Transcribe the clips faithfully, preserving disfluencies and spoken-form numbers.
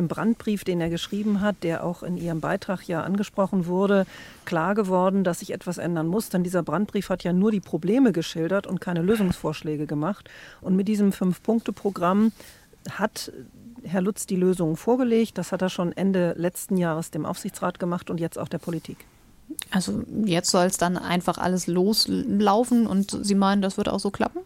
diesem Brandbrief, den er geschrieben hat, der auch in Ihrem Beitrag ja angesprochen wurde, klar geworden, dass sich etwas ändern muss. Denn dieser Brandbrief hat ja nur die Probleme geschildert und keine Lösungsvorschläge gemacht. Und mit diesem Fünf-Punkte-Programm hat Herr Lutz die Lösungen vorgelegt. Das hat er schon Ende letzten Jahres dem Aufsichtsrat gemacht und jetzt auch der Politik. Also jetzt soll es dann einfach alles loslaufen und Sie meinen, das wird auch so klappen?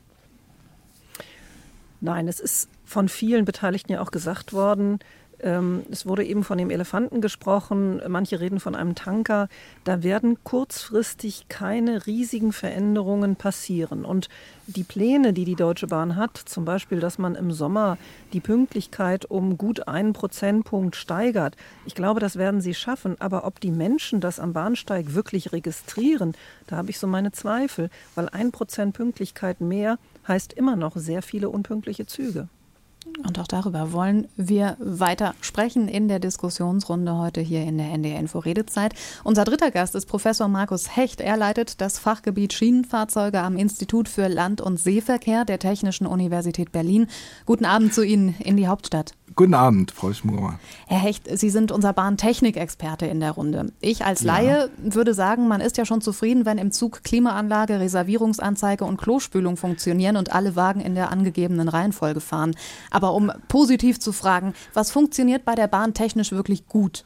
Nein, es ist von vielen Beteiligten ja auch gesagt worden, ähm, es wurde eben von dem Elefanten gesprochen, manche reden von einem Tanker. Da werden kurzfristig keine riesigen Veränderungen passieren. Und die Pläne, die die Deutsche Bahn hat, zum Beispiel, dass man im Sommer die Pünktlichkeit um gut einen Prozentpunkt steigert, ich glaube, das werden sie schaffen. Aber ob die Menschen das am Bahnsteig wirklich registrieren, da habe ich so meine Zweifel. Weil ein Prozent Pünktlichkeit mehr heißt immer noch sehr viele unpünktliche Züge. Und auch darüber wollen wir weiter sprechen in der Diskussionsrunde heute hier in der N D R Info Redezeit. Unser dritter Gast ist Professor Markus Hecht. Er leitet das Fachgebiet Schienenfahrzeuge am Institut für Land- und Seeverkehr der Technischen Universität Berlin. Guten Abend zu Ihnen in die Hauptstadt. Guten Abend, Frau Schmurer. Herr Hecht, Sie sind unser Bahntechnikexperte in der Runde. Ich als Laie ja. würde sagen, man ist ja schon zufrieden, wenn im Zug Klimaanlage, Reservierungsanzeige und Klospülung funktionieren und alle Wagen in der angegebenen Reihenfolge fahren. Aber um positiv zu fragen, was funktioniert bei der Bahn technisch wirklich gut?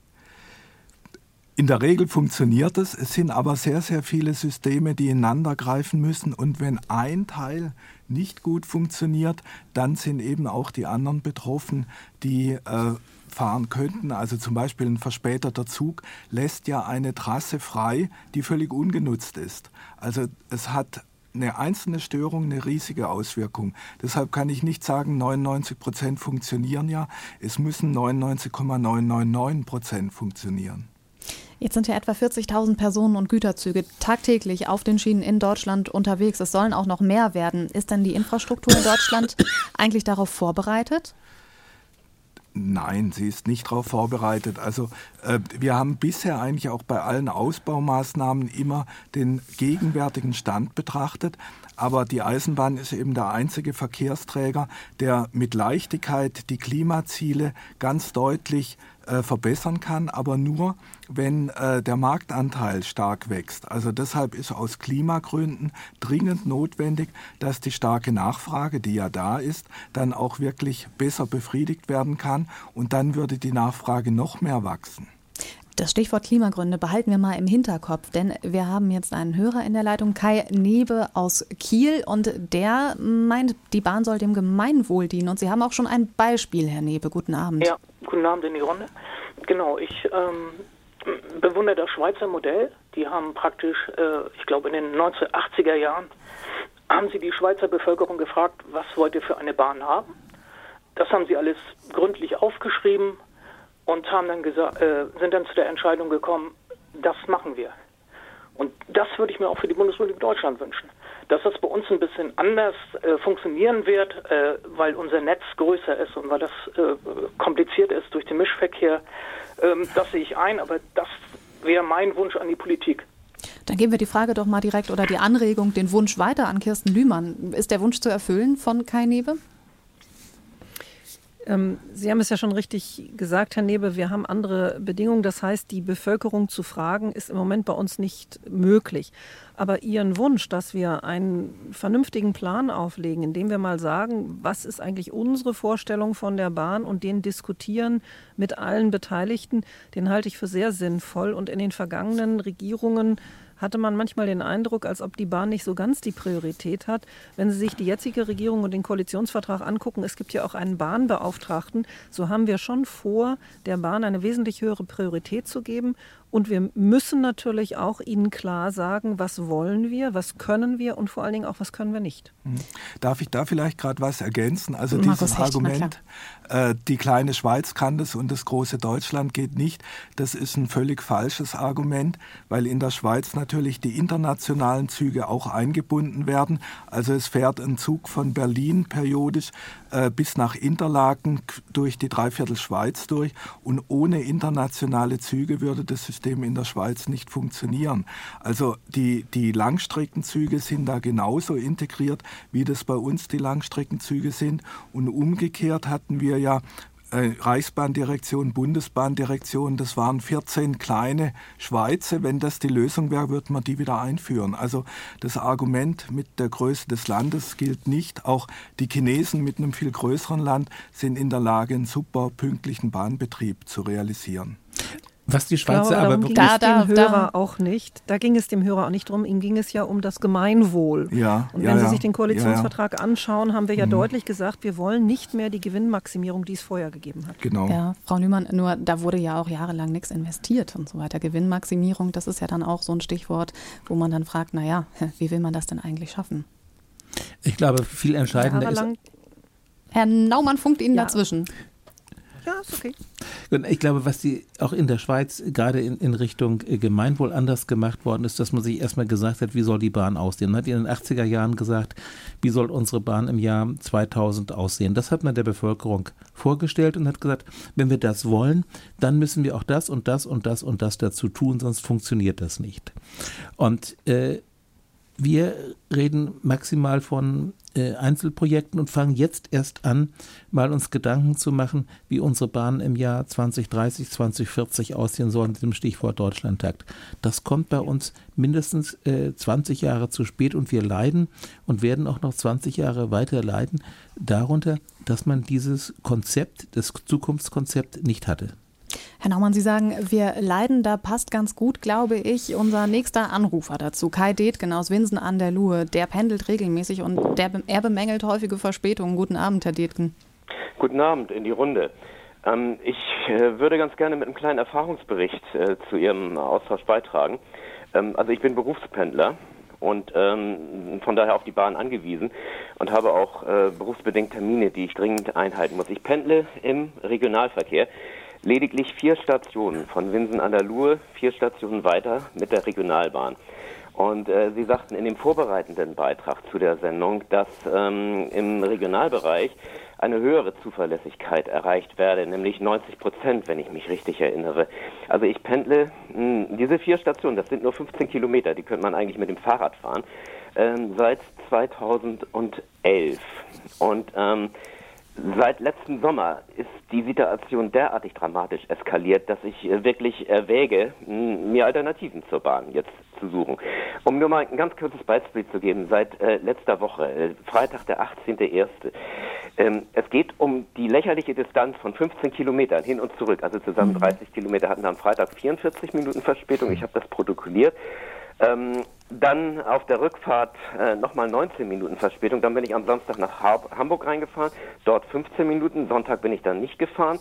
In der Regel funktioniert es. Es sind aber sehr, sehr viele Systeme, die ineinander greifen müssen. Und wenn ein Teil nicht gut funktioniert, dann sind eben auch die anderen betroffen, die äh, fahren könnten. Also zum Beispiel ein verspäteter Zug lässt ja eine Trasse frei, die völlig ungenutzt ist. Also es hat eine einzelne Störung eine riesige Auswirkung. Deshalb kann ich nicht sagen, neunundneunzig Prozent funktionieren ja. Es müssen neunundneunzig Komma neunhundertneunundneunzig Prozent funktionieren. Jetzt sind ja etwa vierzigtausend Personen- und Güterzüge tagtäglich auf den Schienen in Deutschland unterwegs. Es sollen auch noch mehr werden. Ist denn die Infrastruktur in Deutschland eigentlich darauf vorbereitet? Nein, sie ist nicht darauf vorbereitet. Also äh, wir haben bisher eigentlich auch bei allen Ausbaumaßnahmen immer den gegenwärtigen Stand betrachtet. Aber die Eisenbahn ist eben der einzige Verkehrsträger, der mit Leichtigkeit die Klimaziele ganz deutlich äh, verbessern kann, aber nur, wenn äh, der Marktanteil stark wächst. Also deshalb ist aus Klimagründen dringend notwendig, dass die starke Nachfrage, die ja da ist, dann auch wirklich besser befriedigt werden kann und dann würde die Nachfrage noch mehr wachsen. Das Stichwort Klimagründe behalten wir mal im Hinterkopf, denn wir haben jetzt einen Hörer in der Leitung, Kai Nebe aus Kiel, und der meint, die Bahn soll dem Gemeinwohl dienen. Und Sie haben auch schon ein Beispiel, Herr Nebe. Guten Abend. Ja, guten Abend in die Runde. Genau, ich ähm, bewundere das Schweizer Modell. Die haben praktisch, äh, ich glaube in den neunzehnhundertachtziger Jahren, haben sie die Schweizer Bevölkerung gefragt, was wollt ihr für eine Bahn haben? Das haben sie alles gründlich aufgeschrieben und haben dann gesagt, äh, sind dann zu der Entscheidung gekommen, das machen wir. Und das würde ich mir auch für die Bundesrepublik Deutschland wünschen. Dass das bei uns ein bisschen anders äh, funktionieren wird, äh, weil unser Netz größer ist und weil das äh, kompliziert ist durch den Mischverkehr, ähm, das sehe ich ein, aber das wäre mein Wunsch an die Politik. Dann geben wir die Frage doch mal direkt oder die Anregung, den Wunsch weiter an Kirsten Lühmann. Ist der Wunsch zu erfüllen von Kai Nebe? Sie haben es ja schon richtig gesagt, Herr Nebe, wir haben andere Bedingungen. Das heißt, die Bevölkerung zu fragen, ist im Moment bei uns nicht möglich. Aber Ihren Wunsch, dass wir einen vernünftigen Plan auflegen, indem wir mal sagen, was ist eigentlich unsere Vorstellung von der Bahn und den diskutieren mit allen Beteiligten, den halte ich für sehr sinnvoll. Und in den vergangenen Regierungen hatte man manchmal den Eindruck, als ob die Bahn nicht so ganz die Priorität hat. Wenn Sie sich die jetzige Regierung und den Koalitionsvertrag angucken, es gibt ja auch einen Bahnbeauftragten, so haben wir schon vor, der Bahn eine wesentlich höhere Priorität zu geben. Und wir müssen natürlich auch Ihnen klar sagen, was wollen wir, was können wir und vor allen Dingen auch, was können wir nicht. Darf ich da vielleicht gerade was ergänzen? Also Markus dieses Hecht, Argument, äh, die kleine Schweiz kann das und das große Deutschland geht nicht, das ist ein völlig falsches Argument, weil in der Schweiz natürlich die internationalen Züge auch eingebunden werden. Also es fährt ein Zug von Berlin periodisch äh, bis nach Interlaken durch die Dreiviertel Schweiz durch und ohne internationale Züge würde das System in der Schweiz nicht funktionieren. Also die, die Langstreckenzüge sind da genauso integriert, wie das bei uns die Langstreckenzüge sind. Und umgekehrt hatten wir ja äh, Reichsbahndirektion, Bundesbahndirektion, das waren vierzehn kleine Schweizer. Wenn das die Lösung wäre, würde man die wieder einführen. Also das Argument mit der Größe des Landes gilt nicht. Auch die Chinesen mit einem viel größeren Land sind in der Lage, einen super pünktlichen Bahnbetrieb zu realisieren. Was die Schweizer glaube, aber ging wirklich... es Da, dem da, Hörer da. auch nicht. Da ging es dem Hörer auch nicht drum. Ihm ging es ja um das Gemeinwohl. Ja, Und ja, wenn Sie ja. sich den Koalitionsvertrag ja, ja. anschauen, haben wir ja Mhm. deutlich gesagt, wir wollen nicht mehr die Gewinnmaximierung, die es vorher gegeben hat. Genau. Ja, Frau Nümann, nur da wurde ja auch jahrelang nichts investiert und so weiter. Gewinnmaximierung, das ist ja dann auch so ein Stichwort, wo man dann fragt, naja, wie will man das denn eigentlich schaffen? Ich glaube, viel entscheidender ist... Jahrelang, Herr Naumann funkt Ihnen Ja. dazwischen. ja, ist okay. Und ich glaube, was die auch in der Schweiz gerade in, in Richtung äh, Gemeinwohl anders gemacht worden ist, dass man sich erstmal gesagt hat, wie soll die Bahn aussehen. Man hat in den achtziger Jahren gesagt, wie soll unsere Bahn im Jahr zweitausend aussehen. Das hat man der Bevölkerung vorgestellt und hat gesagt, wenn wir das wollen, dann müssen wir auch das und das und das und das dazu tun, sonst funktioniert das nicht. Und äh, wir reden maximal von äh, Einzelprojekten und fangen jetzt erst an, mal uns Gedanken zu machen, wie unsere Bahn im Jahr zwanzig dreißig, zwanzig vierzig aussehen soll mit dem Stichwort Deutschlandtakt. Das kommt bei uns mindestens äh, zwanzig Jahre zu spät und wir leiden und werden auch noch zwanzig Jahre weiter leiden darunter, dass man dieses Konzept, das Zukunftskonzept nicht hatte. Herr Naumann, Sie sagen, wir leiden, da passt ganz gut, glaube ich, unser nächster Anrufer dazu. Kai Detgen aus Winsen an der Luhe, der pendelt regelmäßig und der, er bemängelt häufige Verspätungen. Guten Abend, Herr Detgen. Guten Abend in die Runde. Ähm, ich äh, würde ganz gerne mit einem kleinen Erfahrungsbericht äh, zu Ihrem Austausch beitragen. Ähm, also ich bin Berufspendler und ähm, von daher auf die Bahn angewiesen und habe auch äh, berufsbedingt Termine, die ich dringend einhalten muss. Ich pendle im Regionalverkehr. Lediglich vier Stationen von Winsen an der Luhe, vier Stationen weiter mit der Regionalbahn. Und äh, Sie sagten in dem vorbereitenden Beitrag zu der Sendung, dass ähm, im Regionalbereich eine höhere Zuverlässigkeit erreicht werde, nämlich neunzig Prozent, wenn ich mich richtig erinnere. Also ich pendle mh, diese vier Stationen, das sind nur fünfzehn Kilometer, die könnte man eigentlich mit dem Fahrrad fahren, ähm, seit zweitausendelf. Und ähm, seit letztem Sommer ist die Situation derartig dramatisch eskaliert, dass ich äh, wirklich erwäge, m, mir Alternativen zur Bahn jetzt zu suchen. Um nur mal ein ganz kurzes Beispiel zu geben, seit äh, letzter Woche, äh, Freitag der achtzehnte erste Ähm, es geht um die lächerliche Distanz von fünfzehn Kilometern hin und zurück, also zusammen dreißig Kilometer, hatten am Freitag vierundvierzig Minuten Verspätung, ich habe das protokolliert. Ähm, dann auf der Rückfahrt äh, nochmal neunzehn Minuten Verspätung. Dann bin ich am Samstag nach Har- Hamburg reingefahren, dort fünfzehn Minuten. Sonntag bin ich dann nicht gefahren.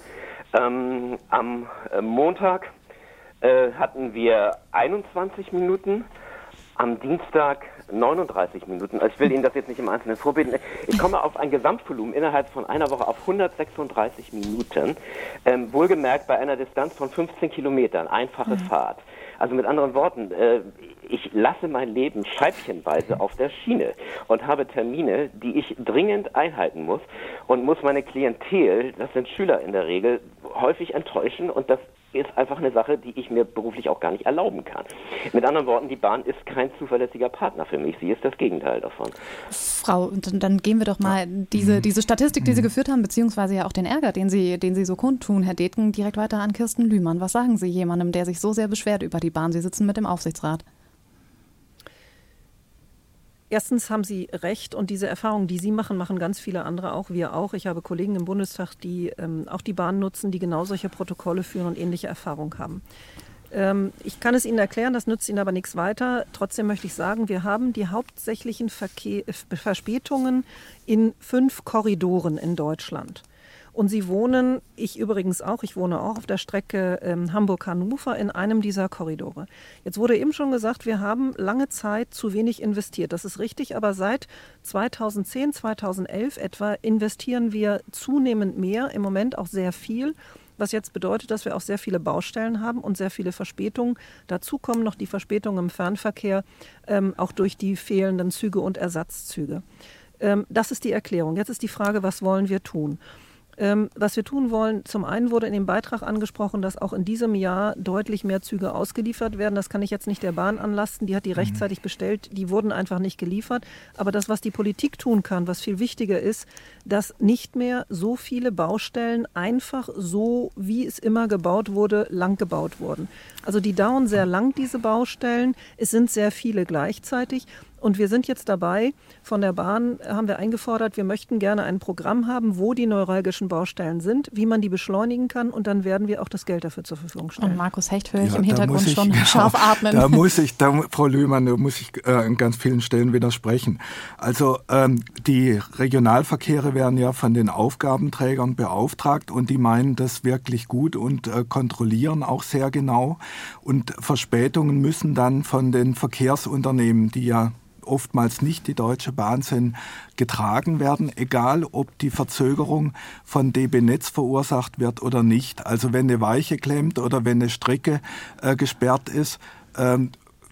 Ähm, am äh, Montag äh, hatten wir einundzwanzig Minuten. Am Dienstag neununddreißig Minuten. Also ich will Ihnen das jetzt nicht im Einzelnen vorbeten. Ich komme auf ein Gesamtvolumen innerhalb von einer Woche auf hundertsechsunddreißig Minuten. Ähm, wohlgemerkt bei einer Distanz von fünfzehn Kilometern. Einfache mhm. Fahrt. Also mit anderen Worten, äh, ich lasse mein Leben scheibchenweise auf der Schiene und habe Termine, die ich dringend einhalten muss und muss meine Klientel, das sind Schüler in der Regel, häufig enttäuschen und das ist einfach eine Sache, die ich mir beruflich auch gar nicht erlauben kann. Mit anderen Worten, die Bahn ist kein zuverlässiger Partner für mich. Sie ist das Gegenteil davon. Frau, dann, dann gehen wir doch mal diese, diese Statistik, die Sie geführt haben, beziehungsweise ja auch den Ärger, den Sie, den Sie so kundtun, Herr Detgen, direkt weiter an Kirsten Lühmann. Was sagen Sie jemandem, der sich so sehr beschwert über die Bahn? Sie sitzen mit dem Aufsichtsrat. Erstens haben Sie recht und diese Erfahrungen, die Sie machen, machen ganz viele andere auch, wir auch. Ich habe Kollegen im Bundestag, die ähm, auch die Bahn nutzen, die genau solche Protokolle führen und ähnliche Erfahrungen haben. Ähm, ich kann es Ihnen erklären, das nützt Ihnen aber nichts weiter. Trotzdem möchte ich sagen, wir haben die hauptsächlichen Verkehr, Verspätungen in fünf Korridoren in Deutschland. Und Sie wohnen, ich übrigens auch, ich wohne auch auf der Strecke ähm, Hamburg-Hannover in einem dieser Korridore. Jetzt wurde eben schon gesagt, wir haben lange Zeit zu wenig investiert. Das ist richtig, aber seit zweitausendzehn, zweitausendelf etwa investieren wir zunehmend mehr, im Moment auch sehr viel, was jetzt bedeutet, dass wir auch sehr viele Baustellen haben und sehr viele Verspätungen. Dazu kommen noch die Verspätungen im Fernverkehr, ähm, auch durch die fehlenden Züge und Ersatzzüge. Ähm, das ist die Erklärung. Jetzt ist die Frage, was wollen wir tun? Ähm, was wir tun wollen, zum einen wurde in dem Beitrag angesprochen, dass auch in diesem Jahr deutlich mehr Züge ausgeliefert werden. Das kann ich jetzt nicht der Bahn anlasten. Die hat die mhm. rechtzeitig bestellt. Die wurden einfach nicht geliefert. Aber das, was die Politik tun kann, was viel wichtiger ist, dass nicht mehr so viele Baustellen einfach so, wie es immer gebaut wurde, lang gebaut wurden. Also die dauern sehr lang, diese Baustellen. Es sind sehr viele gleichzeitig. Und wir sind jetzt dabei, von der Bahn haben wir eingefordert, wir möchten gerne ein Programm haben, wo die neuralgischen Baustellen sind, wie man die beschleunigen kann, und dann werden wir auch das Geld dafür zur Verfügung stellen. Und Markus Hecht höre ich ja, im Hintergrund ich, schon genau, scharf atmen. Da muss ich, da, Frau Löhmann, da muss ich äh, an ganz vielen Stellen widersprechen. Also ähm, die Regionalverkehre werden ja von den Aufgabenträgern beauftragt und die meinen das wirklich gut und äh, kontrollieren auch sehr genau. Und Verspätungen müssen dann von den Verkehrsunternehmen, die ja oftmals nicht die Deutsche Bahn sind, getragen werden, egal ob die Verzögerung von D B Netz verursacht wird oder nicht. Also wenn eine Weiche klemmt oder wenn eine Strecke äh, gesperrt ist, ähm,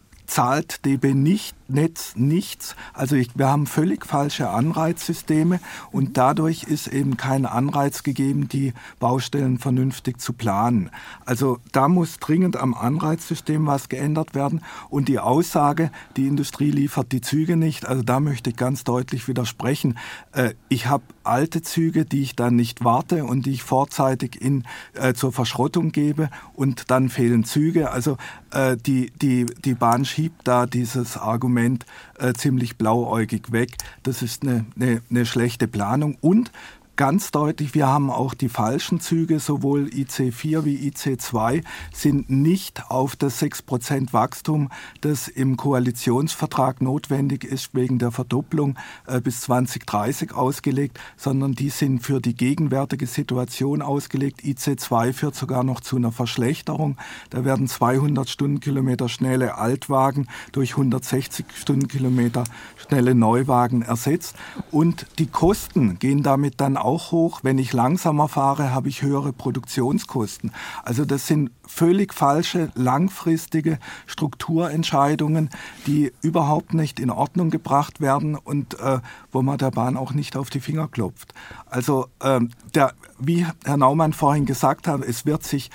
zahlt D B nicht, Netz nichts. Also ich, wir haben völlig falsche Anreizsysteme und dadurch ist eben kein Anreiz gegeben, die Baustellen vernünftig zu planen. Also da muss dringend am Anreizsystem was geändert werden und die Aussage, die Industrie liefert die Züge nicht, also da möchte ich ganz deutlich widersprechen. Äh, ich habe alte Züge, die ich dann nicht warte und die ich vorzeitig in, äh, zur Verschrottung gebe und dann fehlen Züge. Also äh, die, die, die Bahn schiebt da dieses Argument Äh, ziemlich blauäugig weg. Das ist eine, eine, eine schlechte Planung und ganz deutlich, wir haben auch die falschen Züge, sowohl I C vier wie I C zwei sind nicht auf das sechs Prozent Wachstum, das im Koalitionsvertrag notwendig ist, wegen der Verdopplung äh, bis zwanzig dreißig ausgelegt, sondern die sind für die gegenwärtige Situation ausgelegt. I C zwei führt sogar noch zu einer Verschlechterung. Da werden zweihundert Stundenkilometer schnelle Altwagen durch hundertsechzig Stundenkilometer schnelle Neuwagen ersetzt und die Kosten gehen damit dann auch hoch. Wenn ich langsamer fahre, habe ich höhere Produktionskosten. Also das sind völlig falsche, langfristige Strukturentscheidungen, die überhaupt nicht in Ordnung gebracht werden und äh, wo man der Bahn auch nicht auf die Finger klopft. Also äh, der, wie Herr Naumann vorhin gesagt hat, es wird sich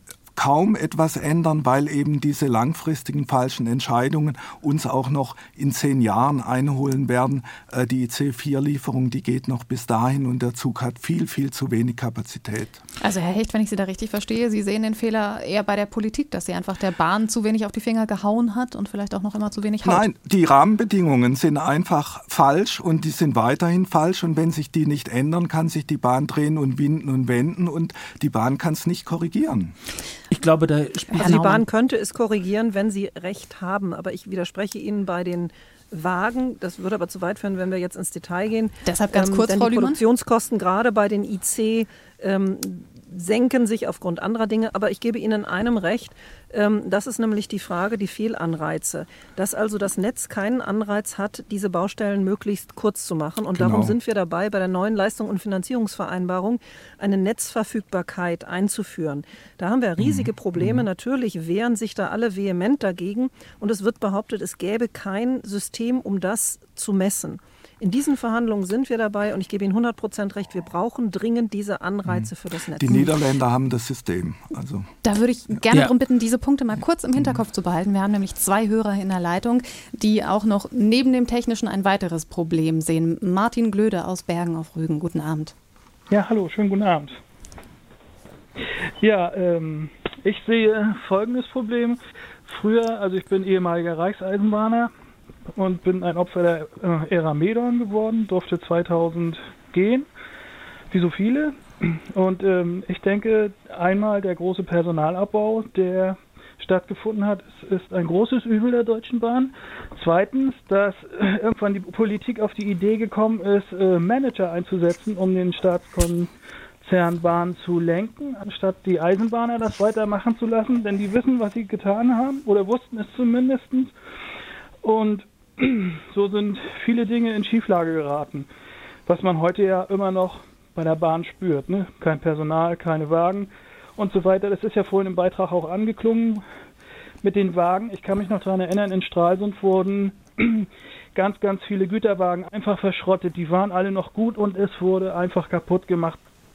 kaum etwas ändern, weil eben diese langfristigen falschen Entscheidungen uns auch noch in zehn Jahren einholen werden. Äh, die I C vier Lieferung, die geht noch bis dahin und der Zug hat viel, viel zu wenig Kapazität. Also Herr Hecht, wenn ich Sie da richtig verstehe, Sie sehen den Fehler eher bei der Politik, dass sie einfach der Bahn zu wenig auf die Finger gehauen hat und vielleicht auch noch immer zu wenig haut. Nein, die Rahmenbedingungen sind einfach falsch und die sind weiterhin falsch und wenn sich die nicht ändern, kann sich die Bahn drehen und winden und wenden und die Bahn kann es nicht korrigieren. Ich glaube, da also die Bahn könnte es korrigieren, wenn sie Recht haben. Aber ich widerspreche Ihnen bei den Wagen. Das würde aber zu weit führen, wenn wir jetzt ins Detail gehen. Deshalb ganz ähm, kurz, denn Frau die Lühmann. Produktionskosten gerade bei den I C ähm, senken sich aufgrund anderer Dinge. Aber ich gebe Ihnen einem recht. Ähm, das ist nämlich die Frage, die Fehlanreize. Dass also das Netz keinen Anreiz hat, diese Baustellen möglichst kurz zu machen. Und Genau. darum sind wir dabei, bei der neuen Leistung- und Finanzierungsvereinbarung eine Netzverfügbarkeit einzuführen. Da haben wir riesige Probleme. Natürlich wehren sich da alle vehement dagegen. Und es wird behauptet, es gäbe kein System, um das zu messen. In diesen Verhandlungen sind wir dabei und ich gebe Ihnen hundert Prozent recht, wir brauchen dringend diese Anreize für das Netz. Die Niederländer haben das System. Also. Da würde ich gerne Ja. darum bitten, diese Punkte mal kurz im Hinterkopf zu behalten. Wir haben nämlich zwei Hörer in der Leitung, die auch noch neben dem Technischen ein weiteres Problem sehen. Martin Glöde aus Bergen auf Rügen, guten Abend. Ja, hallo, schönen guten Abend. Ja, ähm, ich sehe folgendes Problem. Früher, also ich bin ehemaliger Reichseisenbahner und bin ein Opfer der äh, Ära Medon geworden, durfte zweitausend gehen, wie so viele. Und ähm, ich denke, einmal der große Personalabbau, der stattgefunden hat, ist, ist ein großes Übel der Deutschen Bahn. Zweitens, dass äh, irgendwann die Politik auf die Idee gekommen ist, äh, Manager einzusetzen, um den Staatskonzern Bahn zu lenken, anstatt die Eisenbahner das weitermachen zu lassen, denn die wissen, was sie getan haben, oder wussten es zumindest. Und so sind viele Dinge in Schieflage geraten, was man heute ja immer noch bei der Bahn spürt. Ne? Kein Personal, keine Wagen und so weiter. Das ist ja vorhin im Beitrag auch angeklungen mit den Wagen. Ich kann mich noch daran erinnern, in Stralsund wurden ganz, ganz viele Güterwagen einfach verschrottet. Die waren alle noch gut und es wurde einfach kaputt gemacht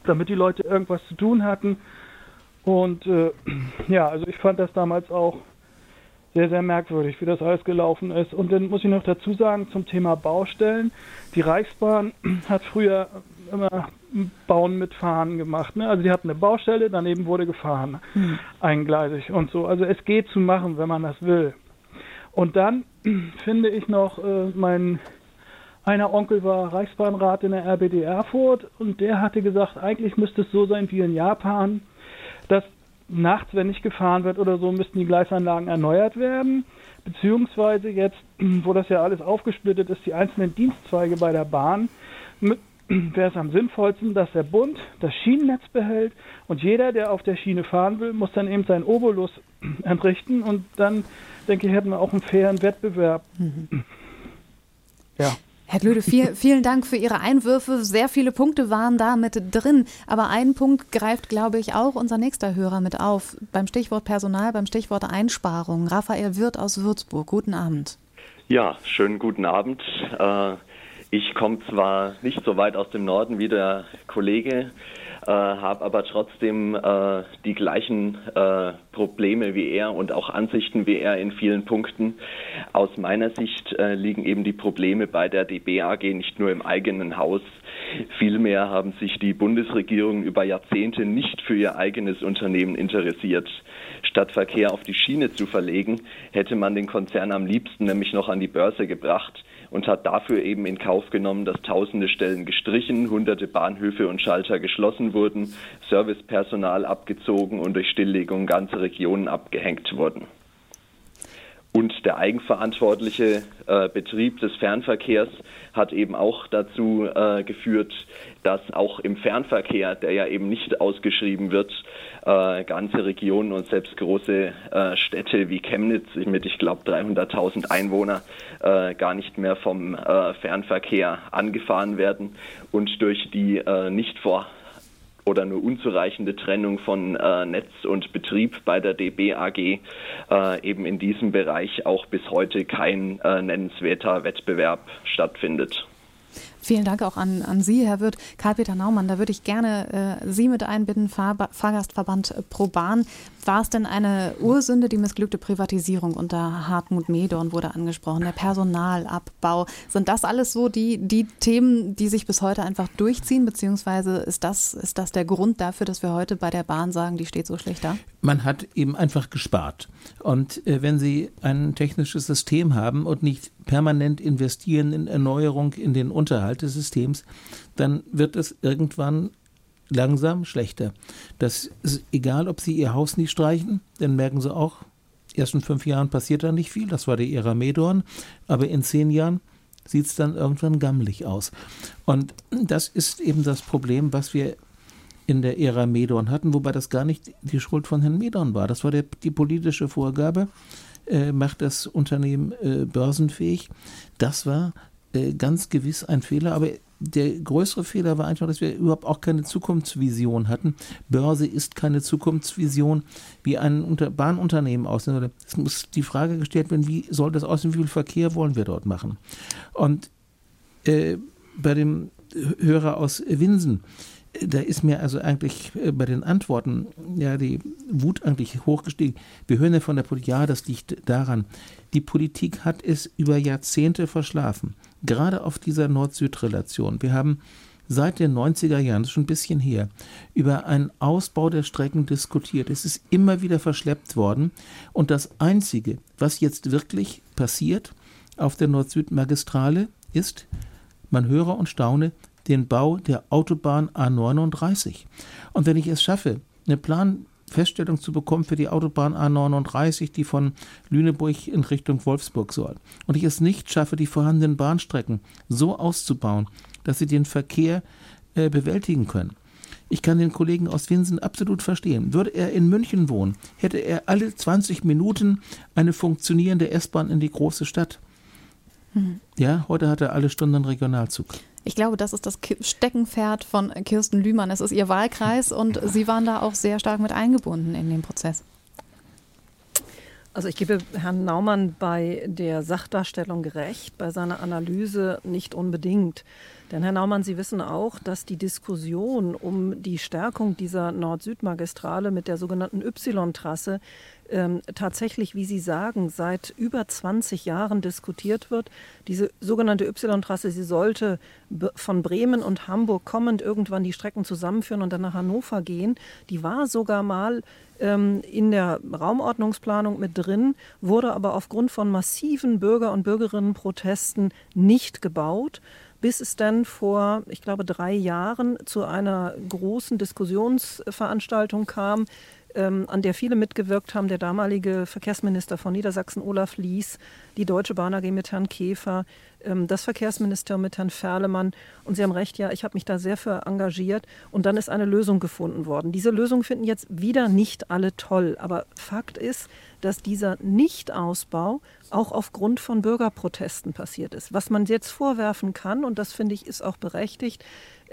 damit die Leute irgendwas zu tun hatten. Und äh, ja, also ich fand das damals auch sehr, sehr merkwürdig, wie das alles gelaufen ist. Und dann muss ich noch dazu sagen, zum Thema Baustellen. Die Reichsbahn hat früher immer Bauen mit Fahren gemacht. Ne? Also die hatten eine Baustelle, daneben wurde gefahren, hm. eingleisig und so. Also es geht zu machen, wenn man das will. Und dann finde ich noch, äh, mein einer Onkel war Reichsbahnrat in der R B D Erfurt und der hatte gesagt, eigentlich müsste es so sein wie in Japan, dass nachts, wenn nicht gefahren wird oder so, müssten die Gleisanlagen erneuert werden. Beziehungsweise jetzt, wo das ja alles aufgesplittet ist, die einzelnen Dienstzweige bei der Bahn, wäre es am sinnvollsten, dass der Bund das Schienennetz behält und jeder, der auf der Schiene fahren will, muss dann eben seinen Obolus entrichten und dann, denke ich, hätten wir auch einen fairen Wettbewerb. Mhm. Ja. Herr Glöde, viel, vielen Dank für Ihre Einwürfe. Sehr viele Punkte waren da mit drin. Aber ein Punkt greift, glaube ich, auch unser nächster Hörer mit auf. Beim Stichwort Personal, beim Stichwort Einsparung. Raphael Wirth aus Würzburg. Guten Abend. Ja, schönen guten Abend. Ich komme zwar nicht so weit aus dem Norden wie der Kollege, äh, habe aber trotzdem äh, die gleichen äh, Probleme wie er und auch Ansichten wie er in vielen Punkten. Aus meiner Sicht äh, liegen eben die Probleme bei der D B A G nicht nur im eigenen Haus. Vielmehr haben sich die Bundesregierung über Jahrzehnte nicht für ihr eigenes Unternehmen interessiert. Statt Verkehr auf die Schiene zu verlegen, hätte man den Konzern am liebsten nämlich noch an die Börse gebracht und hat dafür eben in Kauf genommen, dass tausende Stellen gestrichen, hunderte Bahnhöfe und Schalter geschlossen wurden, Servicepersonal abgezogen und durch Stilllegung ganze Regionen abgehängt wurden. Und der eigenverantwortliche äh, Betrieb des Fernverkehrs hat eben auch dazu äh, geführt, dass auch im Fernverkehr, der ja eben nicht ausgeschrieben wird, äh, ganze Regionen und selbst große äh, Städte wie Chemnitz mit, ich glaube, dreihunderttausend Einwohner äh, gar nicht mehr vom äh, Fernverkehr angefahren werden und durch die äh, nicht vor oder nur unzureichende Trennung von äh, Netz und Betrieb bei der D B A G äh, eben in diesem Bereich auch bis heute kein äh, nennenswerter Wettbewerb stattfindet. Vielen Dank auch an, an Sie, Herr Wirth. Karl-Peter Naumann, da würde ich gerne äh, Sie mit einbinden, Fahr Fahrgastverband ProBahn. War es denn eine Ursünde, die missglückte Privatisierung unter Hartmut Mehdorn wurde angesprochen, der Personalabbau? Sind das alles so die, die Themen, die sich bis heute einfach durchziehen, beziehungsweise ist das, ist das der Grund dafür, dass wir heute bei der Bahn sagen, die steht so schlecht da? Man hat eben einfach gespart. Und äh, wenn Sie ein technisches System haben und nicht permanent investieren in Erneuerung, in den Unterhalt des Systems, dann wird es irgendwann langsam schlechter. Das ist egal, ob Sie Ihr Haus nicht streichen, dann merken Sie auch, erst in fünf Jahren passiert da nicht viel, das war die Ära Mehdorn, aber in zehn Jahren sieht es dann irgendwann gammelig aus. Und das ist eben das Problem, was wir in der Ära Mehdorn hatten, wobei das gar nicht die Schuld von Herrn Mehdorn war. Das war der, die politische Vorgabe, äh, macht das Unternehmen äh, börsenfähig. Das war äh, ganz gewiss ein Fehler, aber der größere Fehler war einfach, dass wir überhaupt auch keine Zukunftsvision hatten. Börse ist keine Zukunftsvision, wie ein Unter- Bahnunternehmen aussehen. Es muss die Frage gestellt werden, wie soll das aussehen, wie viel Verkehr wollen wir dort machen? Und äh, bei dem Hörer aus Winsen, da ist mir also eigentlich bei den Antworten ja die Wut eigentlich hochgestiegen. Wir hören ja von der Politik, ja, das liegt daran. Die Politik hat es über Jahrzehnte verschlafen, gerade auf dieser Nord-Süd-Relation. Wir haben seit den neunziger Jahren, das ist schon ein bisschen her, über einen Ausbau der Strecken diskutiert. Es ist immer wieder verschleppt worden. Und das Einzige, was jetzt wirklich passiert auf der Nord-Süd-Magistrale, ist, man höre und staune, den Bau der Autobahn A neununddreißig. Und wenn ich es schaffe, eine Planfeststellung zu bekommen für die Autobahn A neununddreißig, die von Lüneburg in Richtung Wolfsburg soll, und ich es nicht schaffe, die vorhandenen Bahnstrecken so auszubauen, dass sie den Verkehr äh, bewältigen können. Ich kann den Kollegen aus Winsen absolut verstehen. Würde er in München wohnen, hätte er alle zwanzig Minuten eine funktionierende S-Bahn in die große Stadt. Mhm. Ja, heute hat er alle Stunden einen Regionalzug. Ich glaube, das ist das Steckenpferd von Kirsten Lühmann. Es ist ihr Wahlkreis und Sie waren da auch sehr stark mit eingebunden in den Prozess. Also ich gebe Herrn Naumann bei der Sachdarstellung recht, bei seiner Analyse nicht unbedingt. Denn Herr Naumann, Sie wissen auch, dass die Diskussion um die Stärkung dieser Nord-Süd-Magistrale mit der sogenannten Y-Trasse ähm, tatsächlich, wie Sie sagen, seit über zwanzig Jahren diskutiert wird. Diese sogenannte Y-Trasse, sie sollte b- von Bremen und Hamburg kommend irgendwann die Strecken zusammenführen und dann nach Hannover gehen. Die war sogar mal ähm, in der Raumordnungsplanung mit drin, wurde aber aufgrund von massiven Bürger- und Bürgerinnenprotesten nicht gebaut, bis es dann vor, ich glaube, drei Jahren zu einer großen Diskussionsveranstaltung kam, ähm, an der viele mitgewirkt haben. Der damalige Verkehrsminister von Niedersachsen, Olaf Lies, die Deutsche Bahn A G mit Herrn Käfer, ähm, das Verkehrsministerium mit Herrn Ferlemann. Und Sie haben recht, ja, ich habe mich da sehr für engagiert. Und dann ist eine Lösung gefunden worden. Diese Lösung finden jetzt wieder nicht alle toll. Aber Fakt ist, dass dieser Nichtausbau auch aufgrund von Bürgerprotesten passiert ist. Was man jetzt vorwerfen kann, und das finde ich ist auch berechtigt,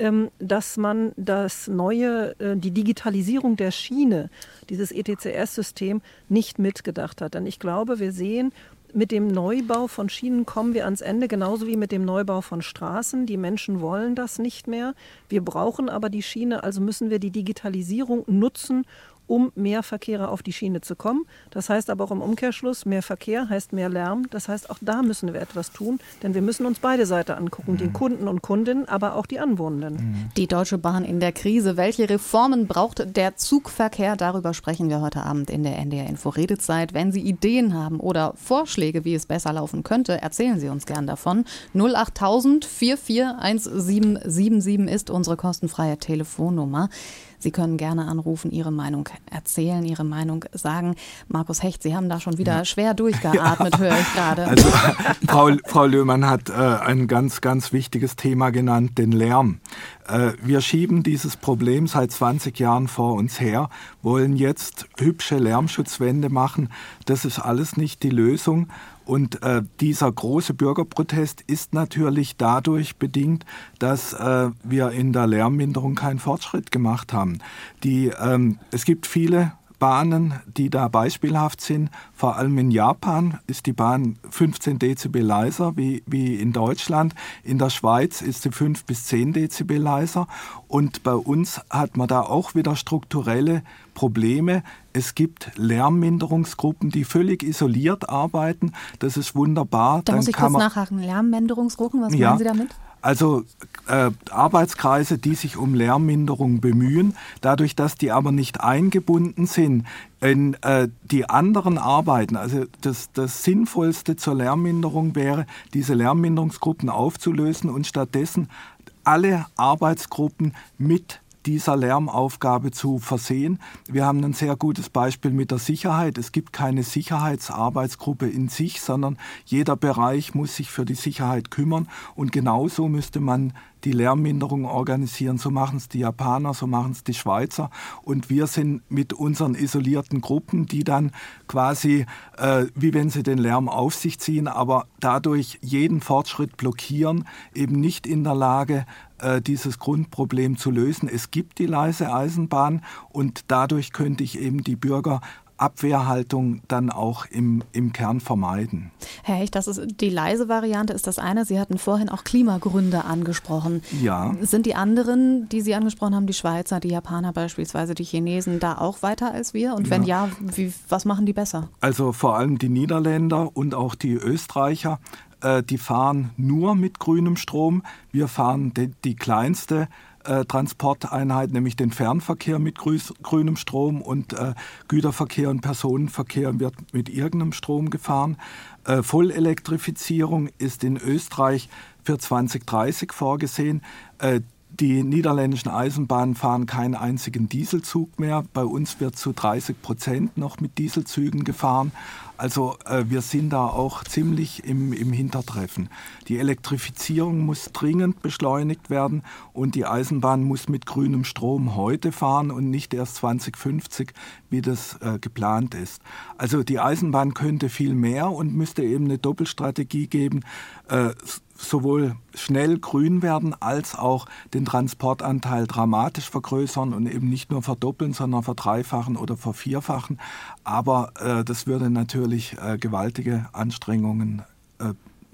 dass man das neue, die Digitalisierung der Schiene, dieses E T C S-System nicht mitgedacht hat. Denn ich glaube, wir sehen, mit dem Neubau von Schienen kommen wir ans Ende, genauso wie mit dem Neubau von Straßen. Die Menschen wollen das nicht mehr. Wir brauchen aber die Schiene, also müssen wir die Digitalisierung nutzen, um mehr Verkehre auf die Schiene zu kommen. Das heißt aber auch im Umkehrschluss, mehr Verkehr heißt mehr Lärm. Das heißt, auch da müssen wir etwas tun, denn wir müssen uns beide Seiten angucken, mhm. den Kunden und Kundinnen, aber auch die Anwohnenden. Mhm. Die Deutsche Bahn in der Krise. Welche Reformen braucht der Zugverkehr? Darüber sprechen wir heute Abend in der N D R Info Redezeit. Wenn Sie Ideen haben oder Vorschläge, wie es besser laufen könnte, erzählen Sie uns gern davon. null acht tausend vier vier eins sieben sieben sieben ist unsere kostenfreie Telefonnummer. Sie können gerne anrufen, Ihre Meinung erzählen, Ihre Meinung sagen. Markus Hecht, Sie haben da schon wieder schwer durchgeatmet, ja. höre ich gerade. Also Frau, Frau Löhmann hat äh, ein ganz, ganz wichtiges Thema genannt, den Lärm. Äh, wir schieben dieses Problem seit zwanzig Jahren vor uns her, wollen jetzt hübsche Lärmschutzwände machen. Das ist alles nicht die Lösung. Und äh, dieser große Bürgerprotest ist natürlich dadurch bedingt, dass äh, wir in der Lärmminderung keinen Fortschritt gemacht haben. Die, ähm, es gibt viele Bahnen, die da beispielhaft sind. Vor allem in Japan ist die Bahn fünfzehn Dezibel leiser wie, wie in Deutschland. In der Schweiz ist sie fünf bis zehn Dezibel leiser. Und bei uns hat man da auch wieder strukturelle Probleme. Es gibt Lärmminderungsgruppen, die völlig isoliert arbeiten. Das ist wunderbar. Da Dann muss ich kann kurz man, nachhaken. Lärmminderungsgruppen, was ja, meinen Sie damit? Also äh, Arbeitskreise, die sich um Lärmminderung bemühen, dadurch, dass die aber nicht eingebunden sind in äh, die anderen Arbeiten. Also das, das Sinnvollste zur Lärmminderung wäre, diese Lärmminderungsgruppen aufzulösen und stattdessen alle Arbeitsgruppen mit dieser Lärmaufgabe zu versehen. Wir haben ein sehr gutes Beispiel mit der Sicherheit. Es gibt keine Sicherheitsarbeitsgruppe in sich, sondern jeder Bereich muss sich für die Sicherheit kümmern. Und genauso müsste man die Lärmminderung organisieren. So machen es die Japaner, so machen es die Schweizer. Und wir sind mit unseren isolierten Gruppen, die dann quasi, äh, wie wenn sie den Lärm auf sich ziehen, aber dadurch jeden Fortschritt blockieren, eben nicht in der Lage, äh, dieses Grundproblem zu lösen. Es gibt die leise Eisenbahn und dadurch könnte ich eben die Bürger Abwehrhaltung dann auch im, im Kern vermeiden. Herr Hecht, das ist die leise Variante ist das eine. Sie hatten vorhin auch Klimagründe angesprochen. Ja. Sind die anderen, die Sie angesprochen haben, die Schweizer, die Japaner beispielsweise, die Chinesen, da auch weiter als wir? Und wenn ja, ja wie, was machen die besser? Also vor allem die Niederländer und auch die Österreicher, äh, die fahren nur mit grünem Strom. Wir fahren die, die kleinste Äh, Transporteinheit, nämlich den Fernverkehr mit grü- grünem Strom und äh, Güterverkehr und Personenverkehr wird mit irgendeinem Strom gefahren. Äh, Vollelektrifizierung ist in Österreich für zwanzig dreißig vorgesehen. Äh, Die niederländischen Eisenbahnen fahren keinen einzigen Dieselzug mehr. Bei uns wird zu dreißig Prozent noch mit Dieselzügen gefahren. Also äh, wir sind da auch ziemlich im, im Hintertreffen. Die Elektrifizierung muss dringend beschleunigt werden und die Eisenbahn muss mit grünem Strom heute fahren und nicht erst zwanzig fünfzig, wie das äh, geplant ist. Also die Eisenbahn könnte viel mehr und müsste eben eine Doppelstrategie geben, äh, sowohl schnell grün werden als auch den Transportanteil dramatisch vergrößern und eben nicht nur verdoppeln, sondern verdreifachen oder vervierfachen. Aber äh, das würde natürlich äh, gewaltige Anstrengungen äh,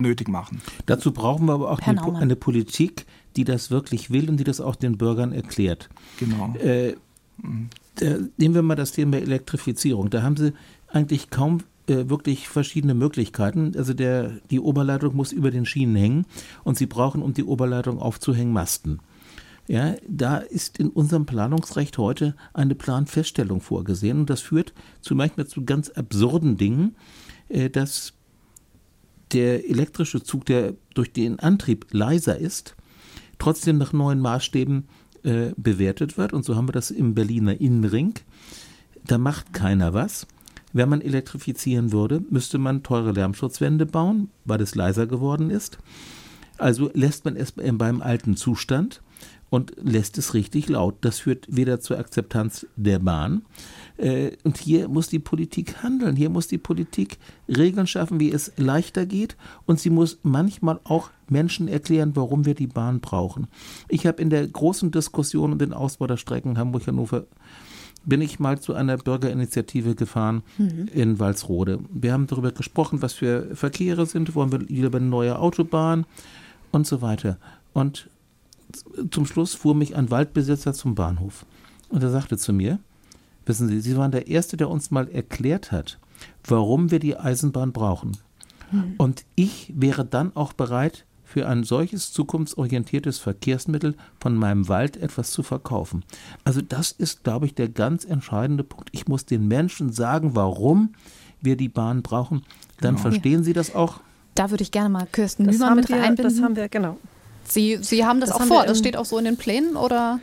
nötig machen. Dazu brauchen wir aber auch eine, eine Politik, die das wirklich will und die das auch den Bürgern erklärt. Genau. Äh, da, nehmen wir mal das Thema Elektrifizierung. Da haben Sie eigentlich kaum äh, wirklich verschiedene Möglichkeiten. Also der, die Oberleitung muss über den Schienen hängen und Sie brauchen, um die Oberleitung aufzuhängen, Masten. Ja, da ist in unserem Planungsrecht heute eine Planfeststellung vorgesehen und das führt zum Beispiel zu ganz absurden Dingen, äh, dass der elektrische Zug, der durch den Antrieb leiser ist, trotzdem nach neuen Maßstäben äh, bewertet wird. Und so haben wir das im Berliner Innenring. Da macht keiner was. Wenn man elektrifizieren würde, müsste man teure Lärmschutzwände bauen, weil es leiser geworden ist. Also lässt man es beim alten Zustand und lässt es richtig laut. Das führt weder zur Akzeptanz der Bahn. Äh, und hier muss die Politik handeln. Hier muss die Politik Regeln schaffen, wie es leichter geht. Und sie muss manchmal auch Menschen erklären, warum wir die Bahn brauchen. Ich habe in der großen Diskussion um den Ausbau der Strecken Hamburg-Hannover bin ich mal zu einer Bürgerinitiative gefahren mhm. in Walsrode. Wir haben darüber gesprochen, was für Verkehre sind, wollen wir lieber eine neue Autobahn und so weiter. Und zum Schluss fuhr mich ein Waldbesitzer zum Bahnhof. Und er sagte zu mir, wissen Sie, Sie waren der Erste, der uns mal erklärt hat, warum wir die Eisenbahn brauchen. Mhm. Und ich wäre dann auch bereit, für ein solches zukunftsorientiertes Verkehrsmittel von meinem Wald etwas zu verkaufen. Also das ist, glaube ich, der ganz entscheidende Punkt. Ich muss den Menschen sagen, warum wir die Bahn brauchen. Dann genau. verstehen ja. Sie das auch. Da würde ich gerne mal Kirsten Nümer mit wir, einbinden. Das haben wir, genau. Sie, Sie haben das, das auch haben vor, das steht auch so in den Plänen, oder?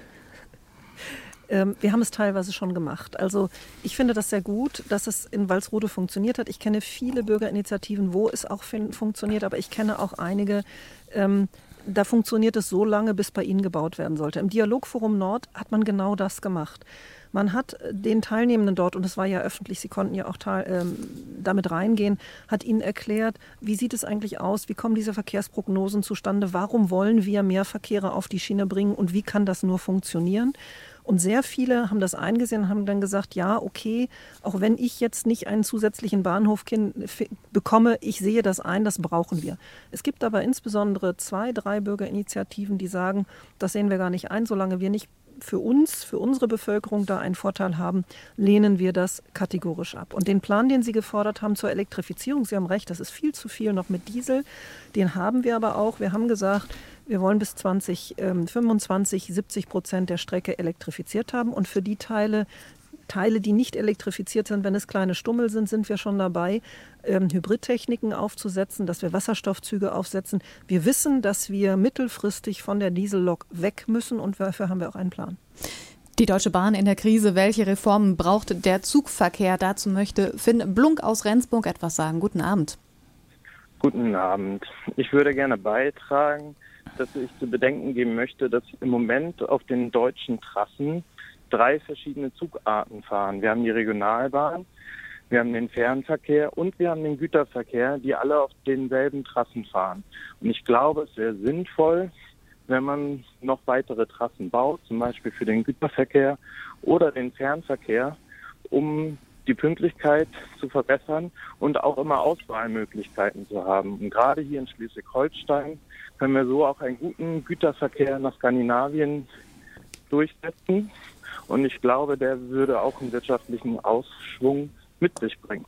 Ähm, wir haben es teilweise schon gemacht. Also ich finde das sehr gut, dass es in Walsrode funktioniert hat. Ich kenne viele Bürgerinitiativen, wo es auch fin- funktioniert, aber ich kenne auch einige, ähm, da funktioniert es so lange, bis bei ihnen gebaut werden sollte. Im Dialogforum Nord hat man genau das gemacht. Man hat den Teilnehmenden dort, und es war ja öffentlich, sie konnten ja auch teil, ähm, damit reingehen, hat ihnen erklärt, wie sieht es eigentlich aus, wie kommen diese Verkehrsprognosen zustande, warum wollen wir mehr Verkehre auf die Schiene bringen und wie kann das nur funktionieren? Und sehr viele haben das eingesehen und haben dann gesagt, ja, okay, auch wenn ich jetzt nicht einen zusätzlichen Bahnhof bekomme, ich sehe das ein, das brauchen wir. Es gibt aber insbesondere zwei, drei Bürgerinitiativen, die sagen, das sehen wir gar nicht ein, solange wir nicht für uns, für unsere Bevölkerung da einen Vorteil haben, lehnen wir das kategorisch ab. Und den Plan, den Sie gefordert haben zur Elektrifizierung, Sie haben recht, das ist viel zu viel noch mit Diesel, den haben wir aber auch. Wir haben gesagt, wir wollen bis zwanzig fünfundzwanzig siebzig Prozent der Strecke elektrifiziert haben und für die Teile, Teile, die nicht elektrifiziert sind, wenn es kleine Stummel sind, sind wir schon dabei, ähm, Hybridtechniken aufzusetzen, dass wir Wasserstoffzüge aufsetzen. Wir wissen, dass wir mittelfristig von der Diesellok weg müssen und dafür haben wir auch einen Plan. Die Deutsche Bahn in der Krise. Welche Reformen braucht der Zugverkehr? Dazu möchte Finn Blunk aus Rendsburg etwas sagen. Guten Abend. Guten Abend. Ich würde gerne beitragen, dass ich zu bedenken geben möchte, dass im Moment auf den deutschen Trassen drei verschiedene Zugarten fahren. Wir haben die Regionalbahn, wir haben den Fernverkehr und wir haben den Güterverkehr, die alle auf denselben Trassen fahren. Und ich glaube, es wäre sinnvoll, wenn man noch weitere Trassen baut, zum Beispiel für den Güterverkehr oder den Fernverkehr, um die Pünktlichkeit zu verbessern und auch immer Auswahlmöglichkeiten zu haben. Und gerade hier in Schleswig-Holstein können wir so auch einen guten Güterverkehr nach Skandinavien durchsetzen. Und ich glaube, der würde auch einen wirtschaftlichen Ausschwung mit sich bringen.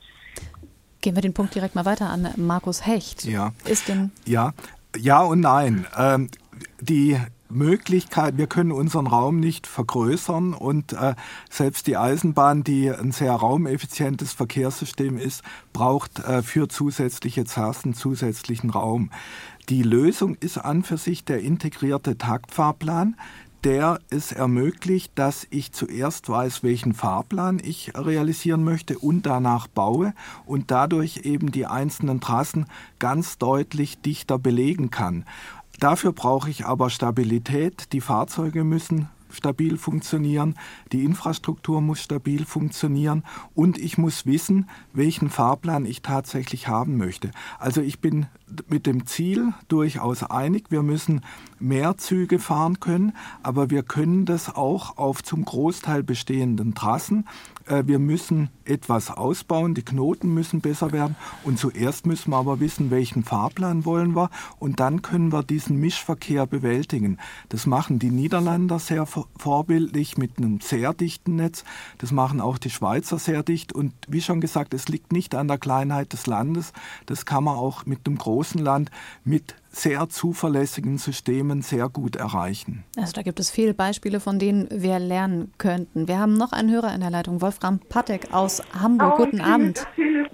Gehen wir den Punkt direkt mal weiter an Markus Hecht. Ja, Ist denn ja, ja und nein. Ähm, die Möglichkeit, wir können unseren Raum nicht vergrößern und äh, selbst die Eisenbahn, die ein sehr raumeffizientes Verkehrssystem ist, braucht äh, für zusätzliche Trassen zusätzlichen Raum. Die Lösung ist an für sich der integrierte Taktfahrplan, der es ermöglicht, dass ich zuerst weiß, welchen Fahrplan ich realisieren möchte und danach baue und dadurch eben die einzelnen Trassen ganz deutlich dichter belegen kann. Dafür brauche ich aber Stabilität. Die Fahrzeuge müssen stabil funktionieren, die Infrastruktur muss stabil funktionieren und ich muss wissen, welchen Fahrplan ich tatsächlich haben möchte. Also ich bin mit dem Ziel durchaus einig. Wir müssen mehr Züge fahren können, aber wir können das auch auf zum Großteil bestehenden Trassen. Wir müssen etwas ausbauen, die Knoten müssen besser werden und zuerst müssen wir aber wissen, welchen Fahrplan wollen wir und dann können wir diesen Mischverkehr bewältigen. Das machen die Niederländer sehr vorbildlich mit einem sehr dichten Netz, das machen auch die Schweizer sehr dicht und wie schon gesagt, es liegt nicht an der Kleinheit des Landes, das kann man auch mit einem großen Land mit sehr zuverlässigen Systemen sehr gut erreichen. Also da gibt es viele Beispiele, von denen wir lernen könnten. Wir haben noch einen Hörer in der Leitung, Wolfram Patek aus Hamburg. Guten Abend.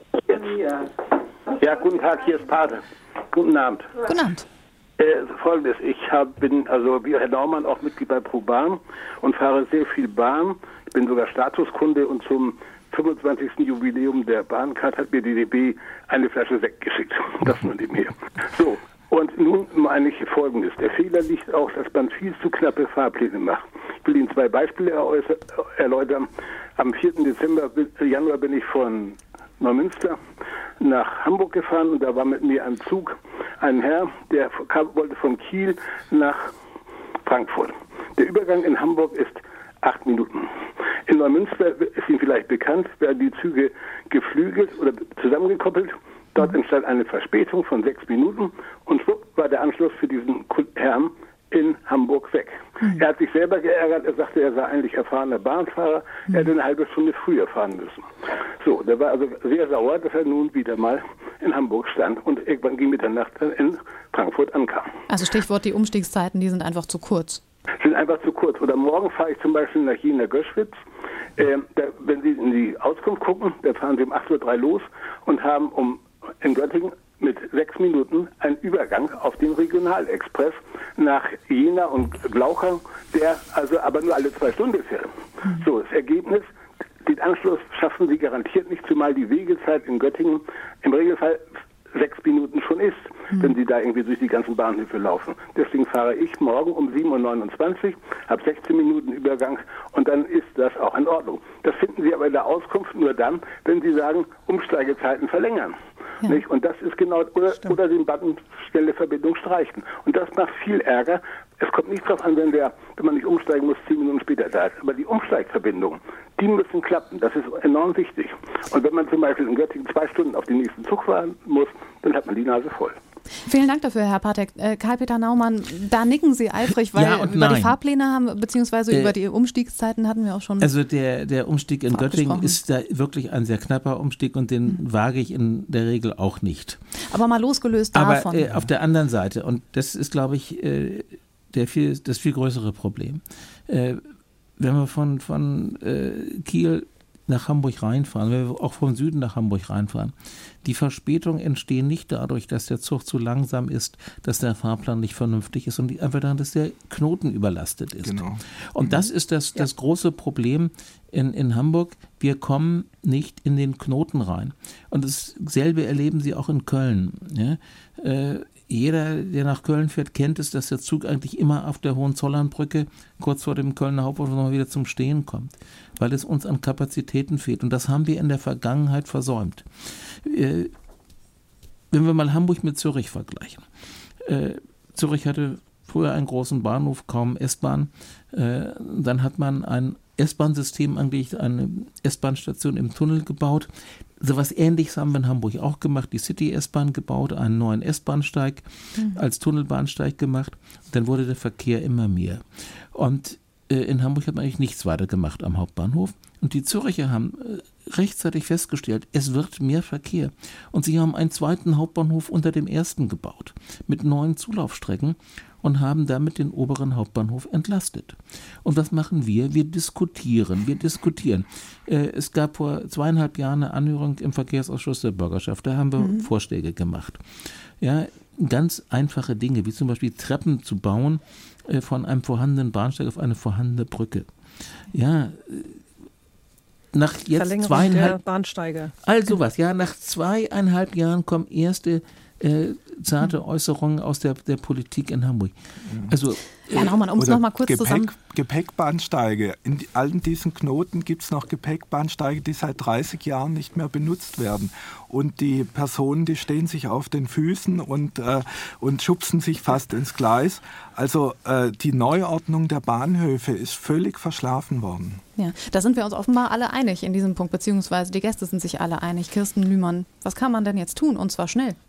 Ja, guten Tag, hier ist Pate. Guten Abend. Guten Abend. Äh, Folgendes, ich hab, bin also wie Herr Naumann auch Mitglied bei ProBahn und fahre sehr viel Bahn. Ich bin sogar Statuskunde und zum fünfundzwanzigsten Jubiläum der Bahncard hat mir die D B eine Flasche Sekt geschickt. Das nur nicht mehr. So. Und nun meine ich Folgendes. Der Fehler liegt auch, dass man viel zu knappe Fahrpläne macht. Ich will Ihnen zwei Beispiele erläutern. Am vierten Dezember, Januar bin ich von Neumünster nach Hamburg gefahren und da war mit mir ein Zug ein Herr, der kam, wollte von Kiel nach Frankfurt. Der Übergang in Hamburg ist acht Minuten. In Neumünster ist Ihnen vielleicht bekannt, werden die Züge geflügelt oder zusammengekoppelt. Dort entstand eine Verspätung von sechs Minuten und schwupp war der Anschluss für diesen Herrn in Hamburg weg. Mhm. Er hat sich selber geärgert, er sagte, er sei eigentlich erfahrener Bahnfahrer, mhm. er hätte eine halbe Stunde früher fahren müssen. So, der war also sehr sauer, dass er nun wieder mal in Hamburg stand und irgendwann gegen Mitternacht dann in Frankfurt ankam. Also Stichwort, die Umstiegszeiten, die sind einfach zu kurz. Sind einfach zu kurz. Oder morgen fahre ich zum Beispiel nach Jena-Göschwitz. Äh, da, wenn Sie in die Auskunft gucken, da fahren Sie um acht Uhr drei los und haben um in Göttingen mit sechs Minuten einen Übergang auf den Regionalexpress nach Jena und Glauchau, der also aber nur alle zwei Stunden fährt. Mhm. So, das Ergebnis, den Anschluss schaffen Sie garantiert nicht, zumal die Wegezeit in Göttingen im Regelfall sechs Minuten schon ist, mhm. wenn Sie da irgendwie durch die ganzen Bahnhöfe laufen. Deswegen fahre ich morgen um sieben Uhr neunundzwanzig, habe sechzehn Minuten Übergang und dann ist das auch in Ordnung. Das finden Sie aber in der Auskunft nur dann, wenn Sie sagen, Umsteigezeiten verlängern. Ja. Nicht? Und das ist genau, oder, oder den Button schnelle Verbindung streichen. Und das macht viel Ärger. Es kommt nicht darauf an, wenn, der, wenn man nicht umsteigen muss, zehn Minuten später da ist. Aber die Umsteigverbindungen, die müssen klappen. Das ist enorm wichtig. Und wenn man zum Beispiel in Göttingen zwei Stunden auf den nächsten Zug fahren muss, dann hat man die Nase voll. Vielen Dank dafür, Herr Patek. Äh, Karl-Peter Naumann, da nicken Sie eifrig, weil ja über nein. die Fahrpläne haben, beziehungsweise äh, über die Umstiegszeiten hatten wir auch schon. Also der, der Umstieg in Göttingen ist da wirklich ein sehr knapper Umstieg und den mhm. wage ich in der Regel auch nicht. Aber mal losgelöst davon. Aber äh, auf der anderen Seite, und das ist, glaube ich, äh, der viel, das viel größere Problem. Äh, wenn wir von, von äh, Kiel nach Hamburg reinfahren, wenn wir auch vom Süden nach Hamburg reinfahren, die Verspätungen entstehen nicht dadurch, dass der Zug zu langsam ist, dass der Fahrplan nicht vernünftig ist, sondern einfach daran, dass der Knoten überlastet ist. Genau. Und das ist das, das große Problem in, in Hamburg. Wir kommen nicht in den Knoten rein. Und dasselbe erleben Sie auch in Köln. Ja? Äh, Jeder, der nach Köln fährt, kennt es, dass der Zug eigentlich immer auf der Hohenzollernbrücke kurz vor dem Kölner Hauptbahnhof noch wieder zum Stehen kommt, weil es uns an Kapazitäten fehlt. Und das haben wir in der Vergangenheit versäumt. Äh, wenn wir mal Hamburg mit Zürich vergleichen. Äh, Zürich hatte früher einen großen Bahnhof, kaum S-Bahn. Äh, dann hat man ein S-Bahn-System, eigentlich eine S-Bahn-Station im Tunnel gebaut. So was Ähnliches haben wir in Hamburg auch gemacht, die City-S-Bahn gebaut, einen neuen S-Bahnsteig mhm. als Tunnelbahnsteig gemacht. Dann wurde der Verkehr immer mehr. Und äh, in Hamburg hat man eigentlich nichts weiter gemacht am Hauptbahnhof. Und die Züricher haben äh, rechtzeitig festgestellt, es wird mehr Verkehr. Und sie haben einen zweiten Hauptbahnhof unter dem ersten gebaut, mit neuen Zulaufstrecken und haben damit den oberen Hauptbahnhof entlastet. Und was machen wir? Wir diskutieren, wir diskutieren. Äh, es gab vor zweieinhalb Jahren eine Anhörung im Verkehrsausschuss der Bürgerschaft, da haben wir mhm. Vorschläge gemacht. Ja, ganz einfache Dinge, wie zum Beispiel Treppen zu bauen äh, von einem vorhandenen Bahnsteig auf eine vorhandene Brücke. Ja, nach jetzt zweieinhalb der Bahnsteige. All sowas, ja, nach zweieinhalb Jahren kommen erste äh, zarte Äußerungen aus der, der Politik in Hamburg. Also, Herr Naumann, um es nochmal kurz Gepäck, zusammen... Gepäckbahnsteige. In die, allen diesen Knoten gibt es noch Gepäckbahnsteige, die seit dreißig Jahren nicht mehr benutzt werden. Und die Personen, die stehen sich auf den Füßen und, äh, und schubsen sich fast ins Gleis. Also äh, die Neuordnung der Bahnhöfe ist völlig verschlafen worden. Ja, da sind wir uns offenbar alle einig in diesem Punkt, beziehungsweise die Gäste sind sich alle einig. Kirsten Lühmann, was kann man denn jetzt tun, und zwar schnell?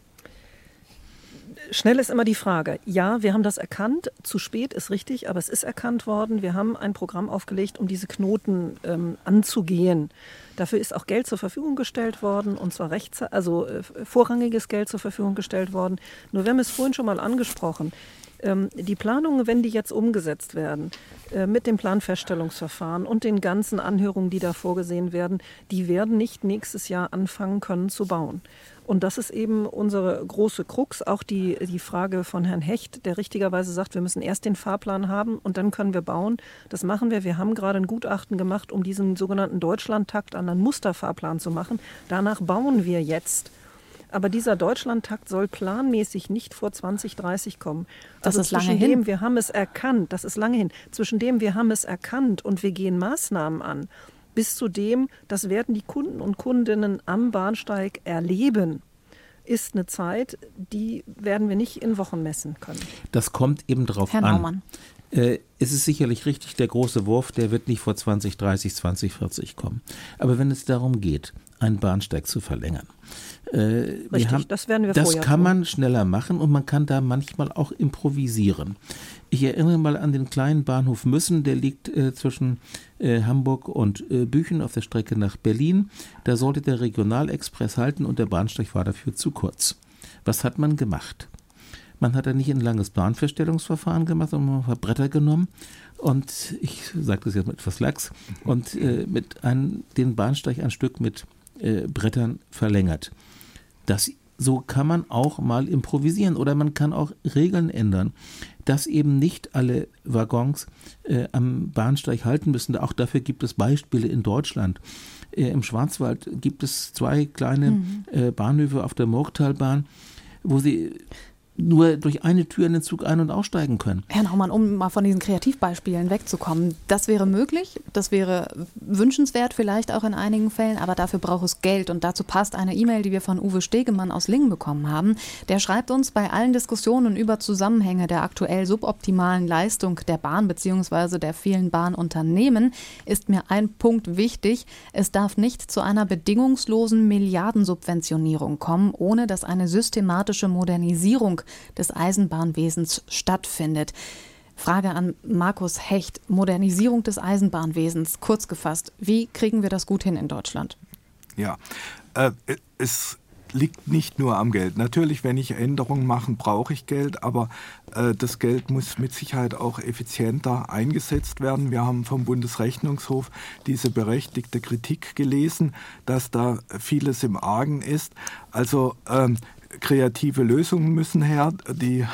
Schnell ist immer die Frage. Ja, wir haben das erkannt. Zu spät ist richtig, aber es ist erkannt worden. Wir haben ein Programm aufgelegt, um diese Knoten ähm, anzugehen. Dafür ist auch Geld zur Verfügung gestellt worden, und zwar rechts, also äh, vorrangiges Geld zur Verfügung gestellt worden. Nur wir haben es vorhin schon mal angesprochen. Ähm, die Planungen, wenn die jetzt umgesetzt werden, äh, mit dem Planfeststellungsverfahren und den ganzen Anhörungen, die da vorgesehen werden, die werden nicht nächstes Jahr anfangen können zu bauen. Und das ist eben unsere große Krux, auch die, die Frage von Herrn Hecht, der richtigerweise sagt, wir müssen erst den Fahrplan haben und dann können wir bauen. Das machen wir. Wir haben gerade ein Gutachten gemacht, um diesen sogenannten Deutschlandtakt an einen Musterfahrplan zu machen. Danach bauen wir jetzt. Aber dieser Deutschlandtakt soll planmäßig nicht vor zwanzig dreißig kommen. Das Also ist lange zwischen hin. dem, wir haben es erkannt, das ist lange hin, zwischen dem, wir haben es erkannt und wir gehen Maßnahmen an, bis zu dem, das werden die Kunden und Kundinnen am Bahnsteig erleben, ist eine Zeit, die werden wir nicht in Wochen messen können. Das kommt eben drauf Herr an. Naumann. Äh, es ist sicherlich richtig, der große Wurf, der wird nicht vor zwanzig dreißig, zwanzig vierzig kommen. Aber wenn es darum geht, einen Bahnsteig zu verlängern, äh, Richtig, wir haben, das werden wir das vorher kann tun. man schneller machen und man kann da manchmal auch improvisieren. Ich erinnere mal an den kleinen Bahnhof Müssen, der liegt äh, zwischen äh, Hamburg und äh, Büchen auf der Strecke nach Berlin. Da sollte der Regionalexpress halten und der Bahnsteig war dafür zu kurz. Was hat man gemacht? Man hat da nicht ein langes Planfeststellungsverfahren gemacht, sondern man hat Bretter genommen und, ich sage das jetzt mit etwas Lachs, und äh, mit einem, den Bahnsteig ein Stück mit äh, Brettern verlängert. Das, so kann man auch mal improvisieren oder man kann auch Regeln ändern, dass eben nicht alle Waggons äh, am Bahnsteig halten müssen. Auch dafür gibt es Beispiele in Deutschland. Äh, Im Schwarzwald gibt es zwei kleine mhm. äh, Bahnhöfe auf der Murgtalbahn, wo sie nur durch eine Tür in den Zug ein- und aussteigen können. Herr Naumann, um mal von diesen Kreativbeispielen wegzukommen, das wäre möglich, das wäre wünschenswert vielleicht auch in einigen Fällen, aber dafür braucht es Geld und dazu passt eine E-Mail, die wir von Uwe Stegemann aus Lingen bekommen haben. Der schreibt uns, bei allen Diskussionen über Zusammenhänge der aktuell suboptimalen Leistung der Bahn bzw. der vielen Bahnunternehmen ist mir ein Punkt wichtig. Es darf nicht zu einer bedingungslosen Milliardensubventionierung kommen, ohne dass eine systematische Modernisierung des Eisenbahnwesens stattfindet. Frage an Markus Hecht. Modernisierung des Eisenbahnwesens, kurz gefasst. Wie kriegen wir das gut hin in Deutschland? Ja, äh, es liegt nicht nur am Geld. Natürlich, wenn ich Änderungen mache, brauche ich Geld, aber äh, das Geld muss mit Sicherheit auch effizienter eingesetzt werden. Wir haben vom Bundesrechnungshof diese berechtigte Kritik gelesen, dass da vieles im Argen ist. Also ähm, kreative Lösungen müssen her. Die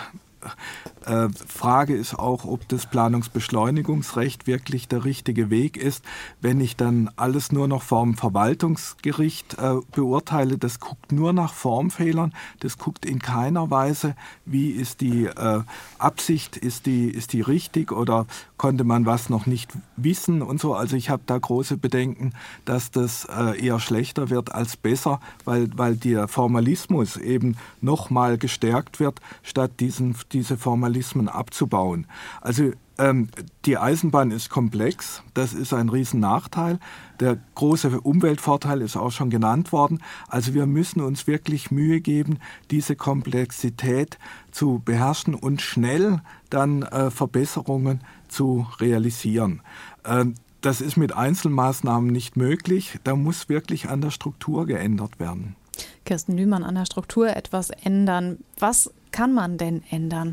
äh, Frage ist auch, ob das Planungsbeschleunigungsrecht wirklich der richtige Weg ist. Wenn ich dann alles nur noch vom Verwaltungsgericht äh, beurteile, das guckt nur nach Formfehlern, das guckt in keiner Weise, wie ist die äh, Absicht, ist die, ist die richtig oder konnte man was noch nicht wissen und so. Also ich habe da große Bedenken, dass das äh, eher schlechter wird als besser, weil, weil der Formalismus eben nochmal gestärkt wird, statt diesen, diese Formalismen abzubauen. Also ähm, die Eisenbahn ist komplex, das ist ein Riesennachteil. Der große Umweltvorteil ist auch schon genannt worden. Also wir müssen uns wirklich Mühe geben, diese Komplexität zu beherrschen und schnell dann äh, Verbesserungen zu realisieren. Ähm, das ist mit Einzelmaßnahmen nicht möglich. Da muss wirklich an der Struktur geändert werden. Kirsten Lühmann, an der Struktur etwas ändern. Was kann man denn ändern?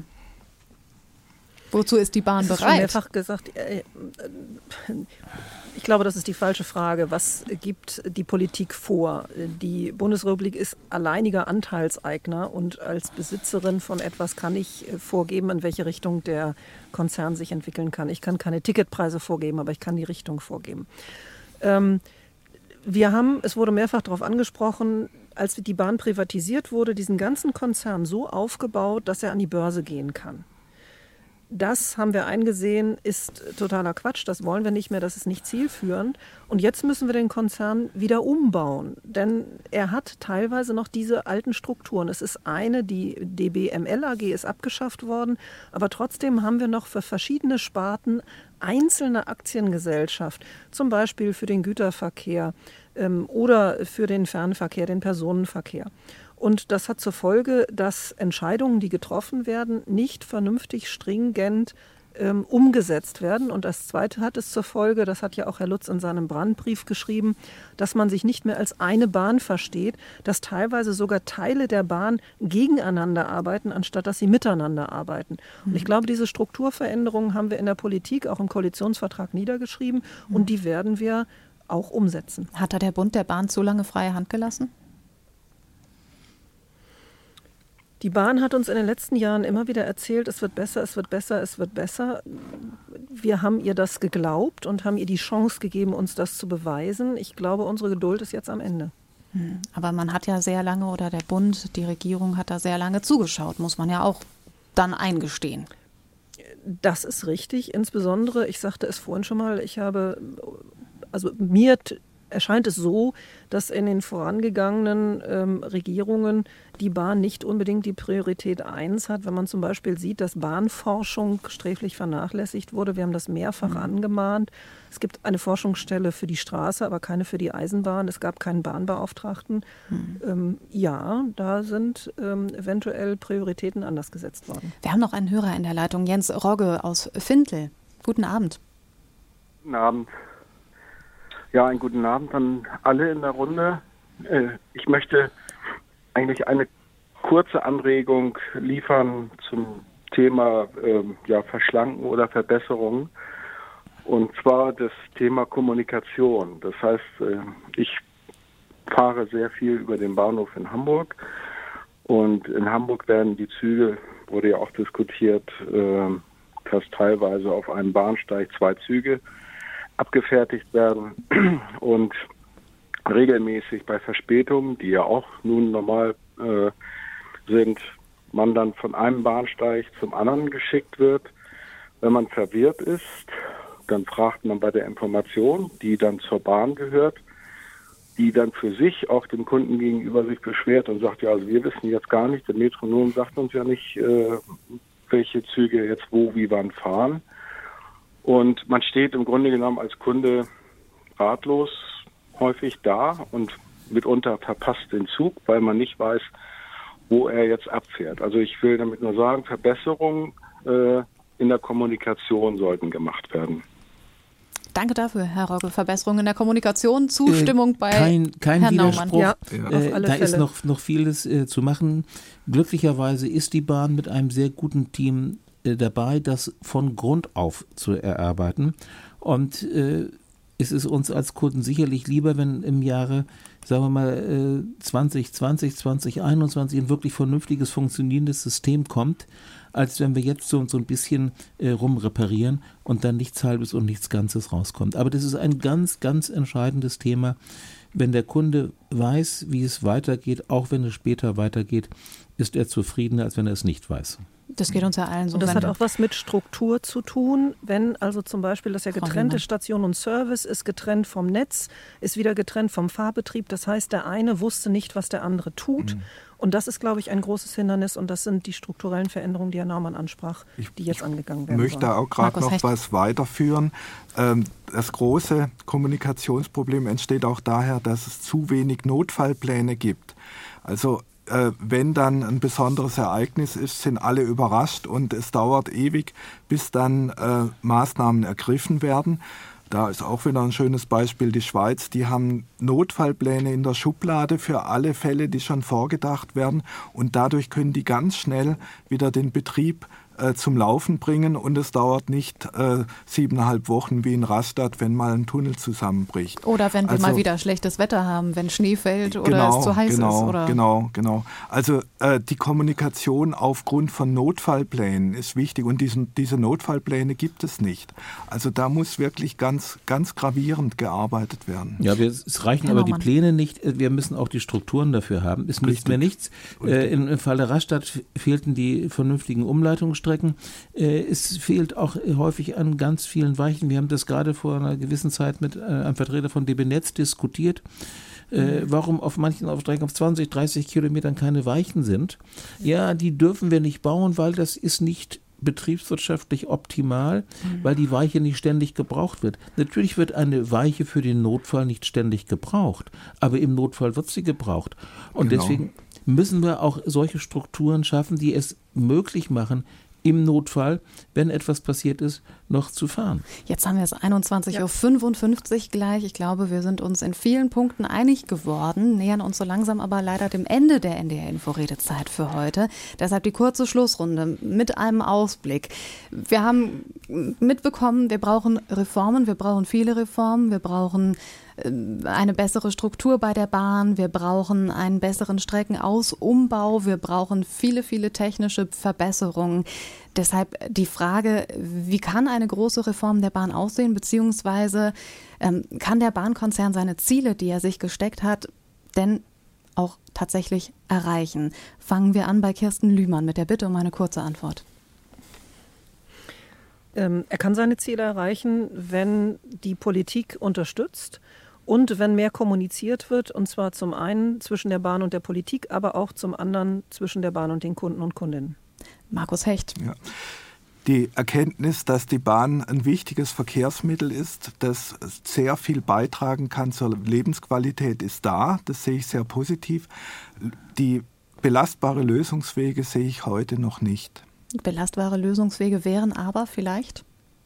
Wozu ist die Bahn bereit? Ich habe mehrfach gesagt, ich glaube, das ist die falsche Frage. Was gibt die Politik vor? Die Bundesrepublik ist alleiniger Anteilseigner und als Besitzerin von etwas kann ich vorgeben, in welche Richtung der Konzern sich entwickeln kann. Ich kann keine Ticketpreise vorgeben, aber ich kann die Richtung vorgeben. Ähm, wir haben, es wurde mehrfach darauf angesprochen, als die Bahn privatisiert wurde, diesen ganzen Konzern so aufgebaut, dass er an die Börse gehen kann. Das haben wir eingesehen, ist totaler Quatsch, das wollen wir nicht mehr, das ist nicht zielführend. Und jetzt müssen wir den Konzern wieder umbauen, denn er hat teilweise noch diese alten Strukturen. Es ist eine, die D B M L A G ist abgeschafft worden, aber trotzdem haben wir noch für verschiedene Sparten einzelne Aktiengesellschaft, zum Beispiel für den Güterverkehr ähm, oder für den Fernverkehr, den Personenverkehr. Und das hat zur Folge, dass Entscheidungen, die getroffen werden, nicht vernünftig stringent ähm, umgesetzt werden. Und das Zweite hat es zur Folge, das hat ja auch Herr Lutz in seinem Brandbrief geschrieben, dass man sich nicht mehr als eine Bahn versteht, dass teilweise sogar Teile der Bahn gegeneinander arbeiten, anstatt dass sie miteinander arbeiten. Mhm. Und ich glaube, diese Strukturveränderungen haben wir in der Politik, auch im Koalitionsvertrag niedergeschrieben. Mhm. Und die werden wir auch umsetzen. Hat da der Bund der Bahn zu lange freie Hand gelassen? Die Bahn hat uns in den letzten Jahren immer wieder erzählt, es wird besser, es wird besser, es wird besser. Wir haben ihr das geglaubt und haben ihr die Chance gegeben, uns das zu beweisen. Ich glaube, unsere Geduld ist jetzt am Ende. Aber man hat ja sehr lange, oder der Bund, die Regierung hat da sehr lange zugeschaut, muss man ja auch dann eingestehen. Das ist richtig. Insbesondere, ich sagte es vorhin schon mal, ich habe, also mir erscheint es so, dass in den vorangegangenen ähm, Regierungen die Bahn nicht unbedingt die Priorität eins hat. Wenn man zum Beispiel sieht, dass Bahnforschung sträflich vernachlässigt wurde, wir haben das mehrfach mhm. angemahnt. Es gibt eine Forschungsstelle für die Straße, aber keine für die Eisenbahn. Es gab keinen Bahnbeauftragten. Mhm. Ähm, ja, da sind ähm, eventuell Prioritäten anders gesetzt worden. Wir haben noch einen Hörer in der Leitung, Jens Rogge aus Fintel. Guten Abend. Guten Abend. Ja, einen guten Abend an alle in der Runde. Ich möchte eigentlich eine kurze Anregung liefern zum Thema ja, Verschlanken oder Verbesserung. Und zwar das Thema Kommunikation. Das heißt, ich fahre sehr viel über den Bahnhof in Hamburg. Und in Hamburg werden die Züge, wurde ja auch diskutiert, dass teilweise auf einem Bahnsteig zwei Züge abgefertigt werden und regelmäßig bei Verspätungen, die ja auch nun normal äh, sind, man dann von einem Bahnsteig zum anderen geschickt wird. Wenn man verwirrt ist, dann fragt man bei der Information, die dann zur Bahn gehört, die dann für sich auch dem Kunden gegenüber sich beschwert und sagt, ja, also wir wissen jetzt gar nicht, der Metronom sagt uns ja nicht, äh, welche Züge jetzt wo, wie, wann fahren. Und man steht im Grunde genommen als Kunde ratlos häufig da und mitunter verpasst den Zug, weil man nicht weiß, wo er jetzt abfährt. Also ich will damit nur sagen, Verbesserungen äh, in der Kommunikation sollten gemacht werden. Danke dafür, Herr Rogge. Verbesserungen in der Kommunikation, Zustimmung äh, bei kein, kein Herrn Widerspruch. Naumann. Ja, ja. Auf alle da Fälle. ist noch, noch vieles äh, zu machen. Glücklicherweise ist die Bahn mit einem sehr guten Team dabei, das von Grund auf zu erarbeiten. Und äh, es ist uns als Kunden sicherlich lieber, wenn im Jahre, sagen wir mal, äh, zwanzig zwanzig, zwanzig einundzwanzig ein wirklich vernünftiges, funktionierendes System kommt, als wenn wir jetzt so, so ein bisschen äh, rumreparieren und dann nichts Halbes und nichts Ganzes rauskommt. Aber das ist ein ganz, ganz entscheidendes Thema. Wenn der Kunde weiß, wie es weitergeht, auch wenn es später weitergeht, ist er zufriedener, als wenn er es nicht weiß. Das geht uns ja allen so. Und das hat auch was mit Struktur zu tun, wenn also zum Beispiel das ja getrennt ist, Station und Service ist getrennt vom Netz, ist wieder getrennt vom Fahrbetrieb. Das heißt, der eine wusste nicht, was der andere tut. Mhm. Und das ist, glaube ich, ein großes Hindernis und das sind die strukturellen Veränderungen, die Herr Naumann ansprach, die jetzt angegangen werden Ich möchte sollen. auch gerade noch Hecht. was weiterführen. Das große Kommunikationsproblem entsteht auch daher, dass es zu wenig Notfallpläne gibt. Also wenn dann ein besonderes Ereignis ist, sind alle überrascht und es dauert ewig, bis dann äh, Maßnahmen ergriffen werden. Da ist auch wieder ein schönes Beispiel die Schweiz. Die haben Notfallpläne in der Schublade für alle Fälle, die schon vorgedacht werden. Und dadurch können die ganz schnell wieder den Betrieb äh, zum Laufen bringen und es dauert nicht äh, siebeneinhalb Wochen wie in Rastatt, wenn mal ein Tunnel zusammenbricht. Oder wenn wir also, mal wieder schlechtes Wetter haben, wenn Schnee fällt oder genau, es zu heiß genau, ist. Oder? Genau, genau. Also äh, die Kommunikation aufgrund von Notfallplänen ist wichtig und diesen, diese Notfallpläne gibt es nicht. Also da muss wirklich ganz, ganz gravierend gearbeitet werden. Ja, wir, es reichen Herr aber Naumann. die Pläne nicht. Wir müssen auch die Strukturen dafür haben. Es nützt mir nichts. Äh, im, Im Falle Rastatt fehlten die vernünftigen Umleitungsstrecken. Äh, es fehlt auch häufig an ganz vielen Weichen. Wir haben das gerade vor einer gewissen Zeit mit äh, einem Vertreter von D B Netz diskutiert. Äh, warum auf manchen Strecken auf zwanzig, dreißig Kilometern keine Weichen sind. Ja, die dürfen wir nicht bauen, weil das ist nicht betriebswirtschaftlich optimal, mhm. weil die Weiche nicht ständig gebraucht wird. Natürlich wird eine Weiche für den Notfall nicht ständig gebraucht, aber im Notfall wird sie gebraucht. Und genau. deswegen müssen wir auch solche Strukturen schaffen, die es möglich machen, im Notfall, wenn etwas passiert ist, noch zu fahren. Jetzt haben wir es einundzwanzig Uhr fünfundfünfzig gleich. Ich glaube, wir sind uns in vielen Punkten einig geworden, nähern uns so langsam aber leider dem Ende der N D R-Info-Redezeit für heute. Deshalb die kurze Schlussrunde mit einem Ausblick. Wir haben mitbekommen, wir brauchen Reformen, wir brauchen viele Reformen, wir brauchen eine bessere Struktur bei der Bahn, wir brauchen einen besseren Streckenausumbau, wir brauchen viele, viele technische Verbesserungen. Deshalb die Frage, wie kann eine große Reform der Bahn aussehen, beziehungsweise ähm, kann der Bahnkonzern seine Ziele, die er sich gesteckt hat, denn auch tatsächlich erreichen? Fangen wir an bei Kirsten Lühmann mit der Bitte um eine kurze Antwort. Ähm, er kann seine Ziele erreichen, wenn die Politik unterstützt. Und wenn mehr kommuniziert wird, und zwar zum einen zwischen der Bahn und der Politik, aber auch zum anderen zwischen der Bahn und den Kunden und Kundinnen. Markus Hecht. Ja. Die Erkenntnis, dass die Bahn ein wichtiges Verkehrsmittel ist, das sehr viel beitragen kann zur Lebensqualität, ist da. Das sehe ich sehr positiv. Die belastbare Lösungswege sehe ich heute noch nicht. Belastbare Lösungswege wären aber vielleicht?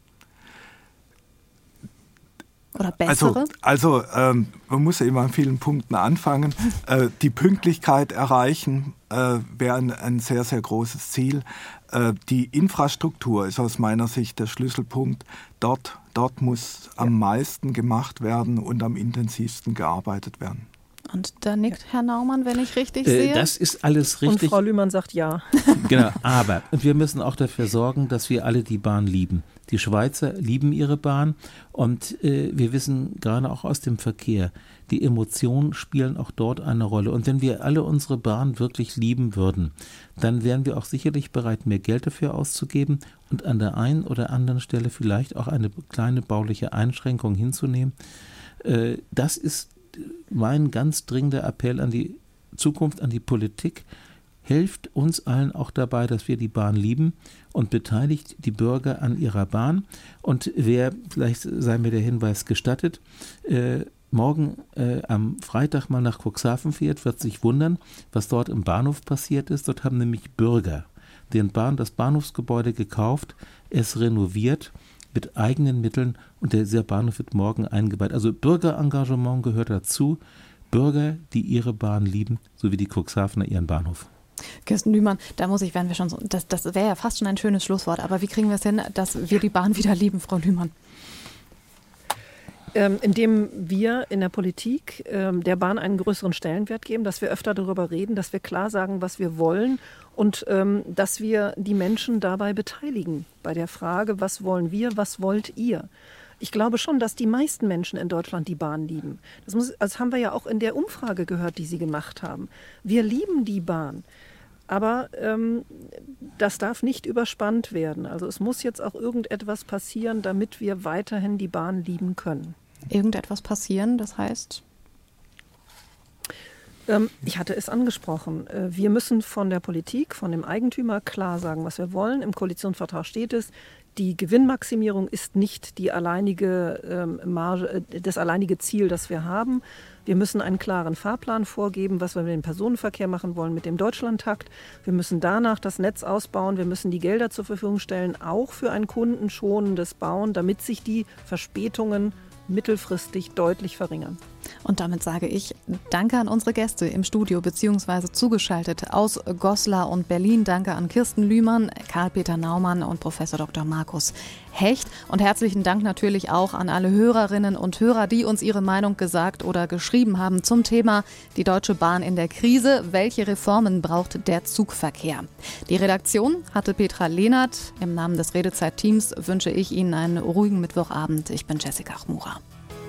Oder bessere? Also, also ähm, man muss ja immer an vielen Punkten anfangen. Äh, die Pünktlichkeit erreichen äh, wäre ein, ein sehr, sehr großes Ziel. Äh, die Infrastruktur ist aus meiner Sicht der Schlüsselpunkt. Dort, dort muss am meisten gemacht werden und am intensivsten gearbeitet werden. Und da nickt Herr Naumann, wenn ich richtig äh, sehe. Das ist alles richtig. Und Frau Lühmann sagt ja. Genau, aber wir müssen auch dafür sorgen, dass wir alle die Bahn lieben. Die Schweizer lieben ihre Bahn und äh, wir wissen gerade auch aus dem Verkehr, die Emotionen spielen auch dort eine Rolle. Und wenn wir alle unsere Bahn wirklich lieben würden, dann wären wir auch sicherlich bereit, mehr Geld dafür auszugeben und an der einen oder anderen Stelle vielleicht auch eine kleine bauliche Einschränkung hinzunehmen. Äh, das ist mein ganz dringender Appell an die Zukunft, an die Politik. Helft uns allen auch dabei, dass wir die Bahn lieben und beteiligt die Bürger an ihrer Bahn. Und wer, vielleicht sei mir der Hinweis gestattet, äh, morgen äh, am Freitag mal nach Cuxhaven fährt, wird sich wundern, was dort im Bahnhof passiert ist. Dort haben nämlich Bürger den Bahn, das Bahnhofsgebäude gekauft, es renoviert mit eigenen Mitteln und dieser Bahnhof wird morgen eingeweiht. Also Bürgerengagement gehört dazu. Bürger, die ihre Bahn lieben, so wie die Cuxhavener ihren Bahnhof. Kirsten Lühmann, da muss ich, wenn wir schon so, das, das wäre ja fast schon ein schönes Schlusswort, aber wie kriegen wir es hin, dass wir die Bahn wieder lieben, Frau Lühmann? Ähm, indem wir in der Politik ähm, der Bahn einen größeren Stellenwert geben, dass wir öfter darüber reden, dass wir klar sagen, was wir wollen und ähm, dass wir die Menschen dabei beteiligen bei der Frage, was wollen wir, was wollt ihr? Ich glaube schon, dass die meisten Menschen in Deutschland die Bahn lieben. Das, muss, das haben wir ja auch in der Umfrage gehört, die Sie gemacht haben. Wir lieben die Bahn. Aber ähm, das darf nicht überspannt werden. Also es muss jetzt auch irgendetwas passieren, damit wir weiterhin die Bahn lieben können. Irgendetwas passieren, das heißt? Ähm, ich hatte es angesprochen. Äh, wir müssen von der Politik, von dem Eigentümer klar sagen, was wir wollen. Im Koalitionsvertrag steht es, die Gewinnmaximierung ist nicht die alleinige ähm, Marge, äh, das alleinige Ziel, das wir haben. Wir müssen einen klaren Fahrplan vorgeben, was wir mit dem Personenverkehr machen wollen, mit dem Deutschlandtakt. Wir müssen danach das Netz ausbauen. Wir müssen die Gelder zur Verfügung stellen, auch für ein kundenschonendes Bauen, damit sich die Verspätungen mittelfristig deutlich verringern. Und damit sage ich Danke an unsere Gäste im Studio bzw. zugeschaltet aus Goslar und Berlin. Danke an Kirsten Lühmann, Karl-Peter Naumann und Professor Doktor Markus Hecht. Und herzlichen Dank natürlich auch an alle Hörerinnen und Hörer, die uns ihre Meinung gesagt oder geschrieben haben zum Thema die Deutsche Bahn in der Krise. Welche Reformen braucht der Zugverkehr? Die Redaktion hatte Petra Lehnert. Im Namen des Redezeit-Teams wünsche ich Ihnen einen ruhigen Mittwochabend. Ich bin Jessica Chmura.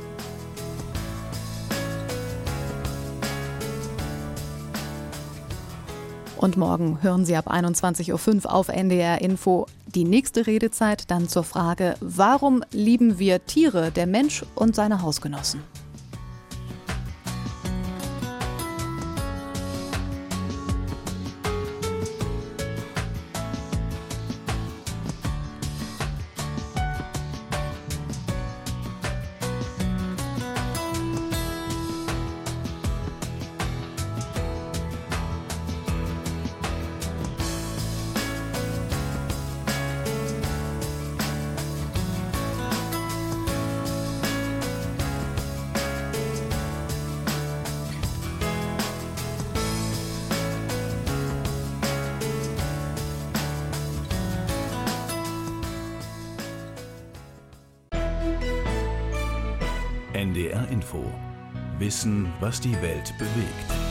Und morgen hören Sie ab einundzwanzig Uhr fünf auf N D R Info die nächste Redezeit, dann zur Frage, warum lieben wir Tiere, der Mensch und seine Hausgenossen? N D R Info. Wissen, was die Welt bewegt.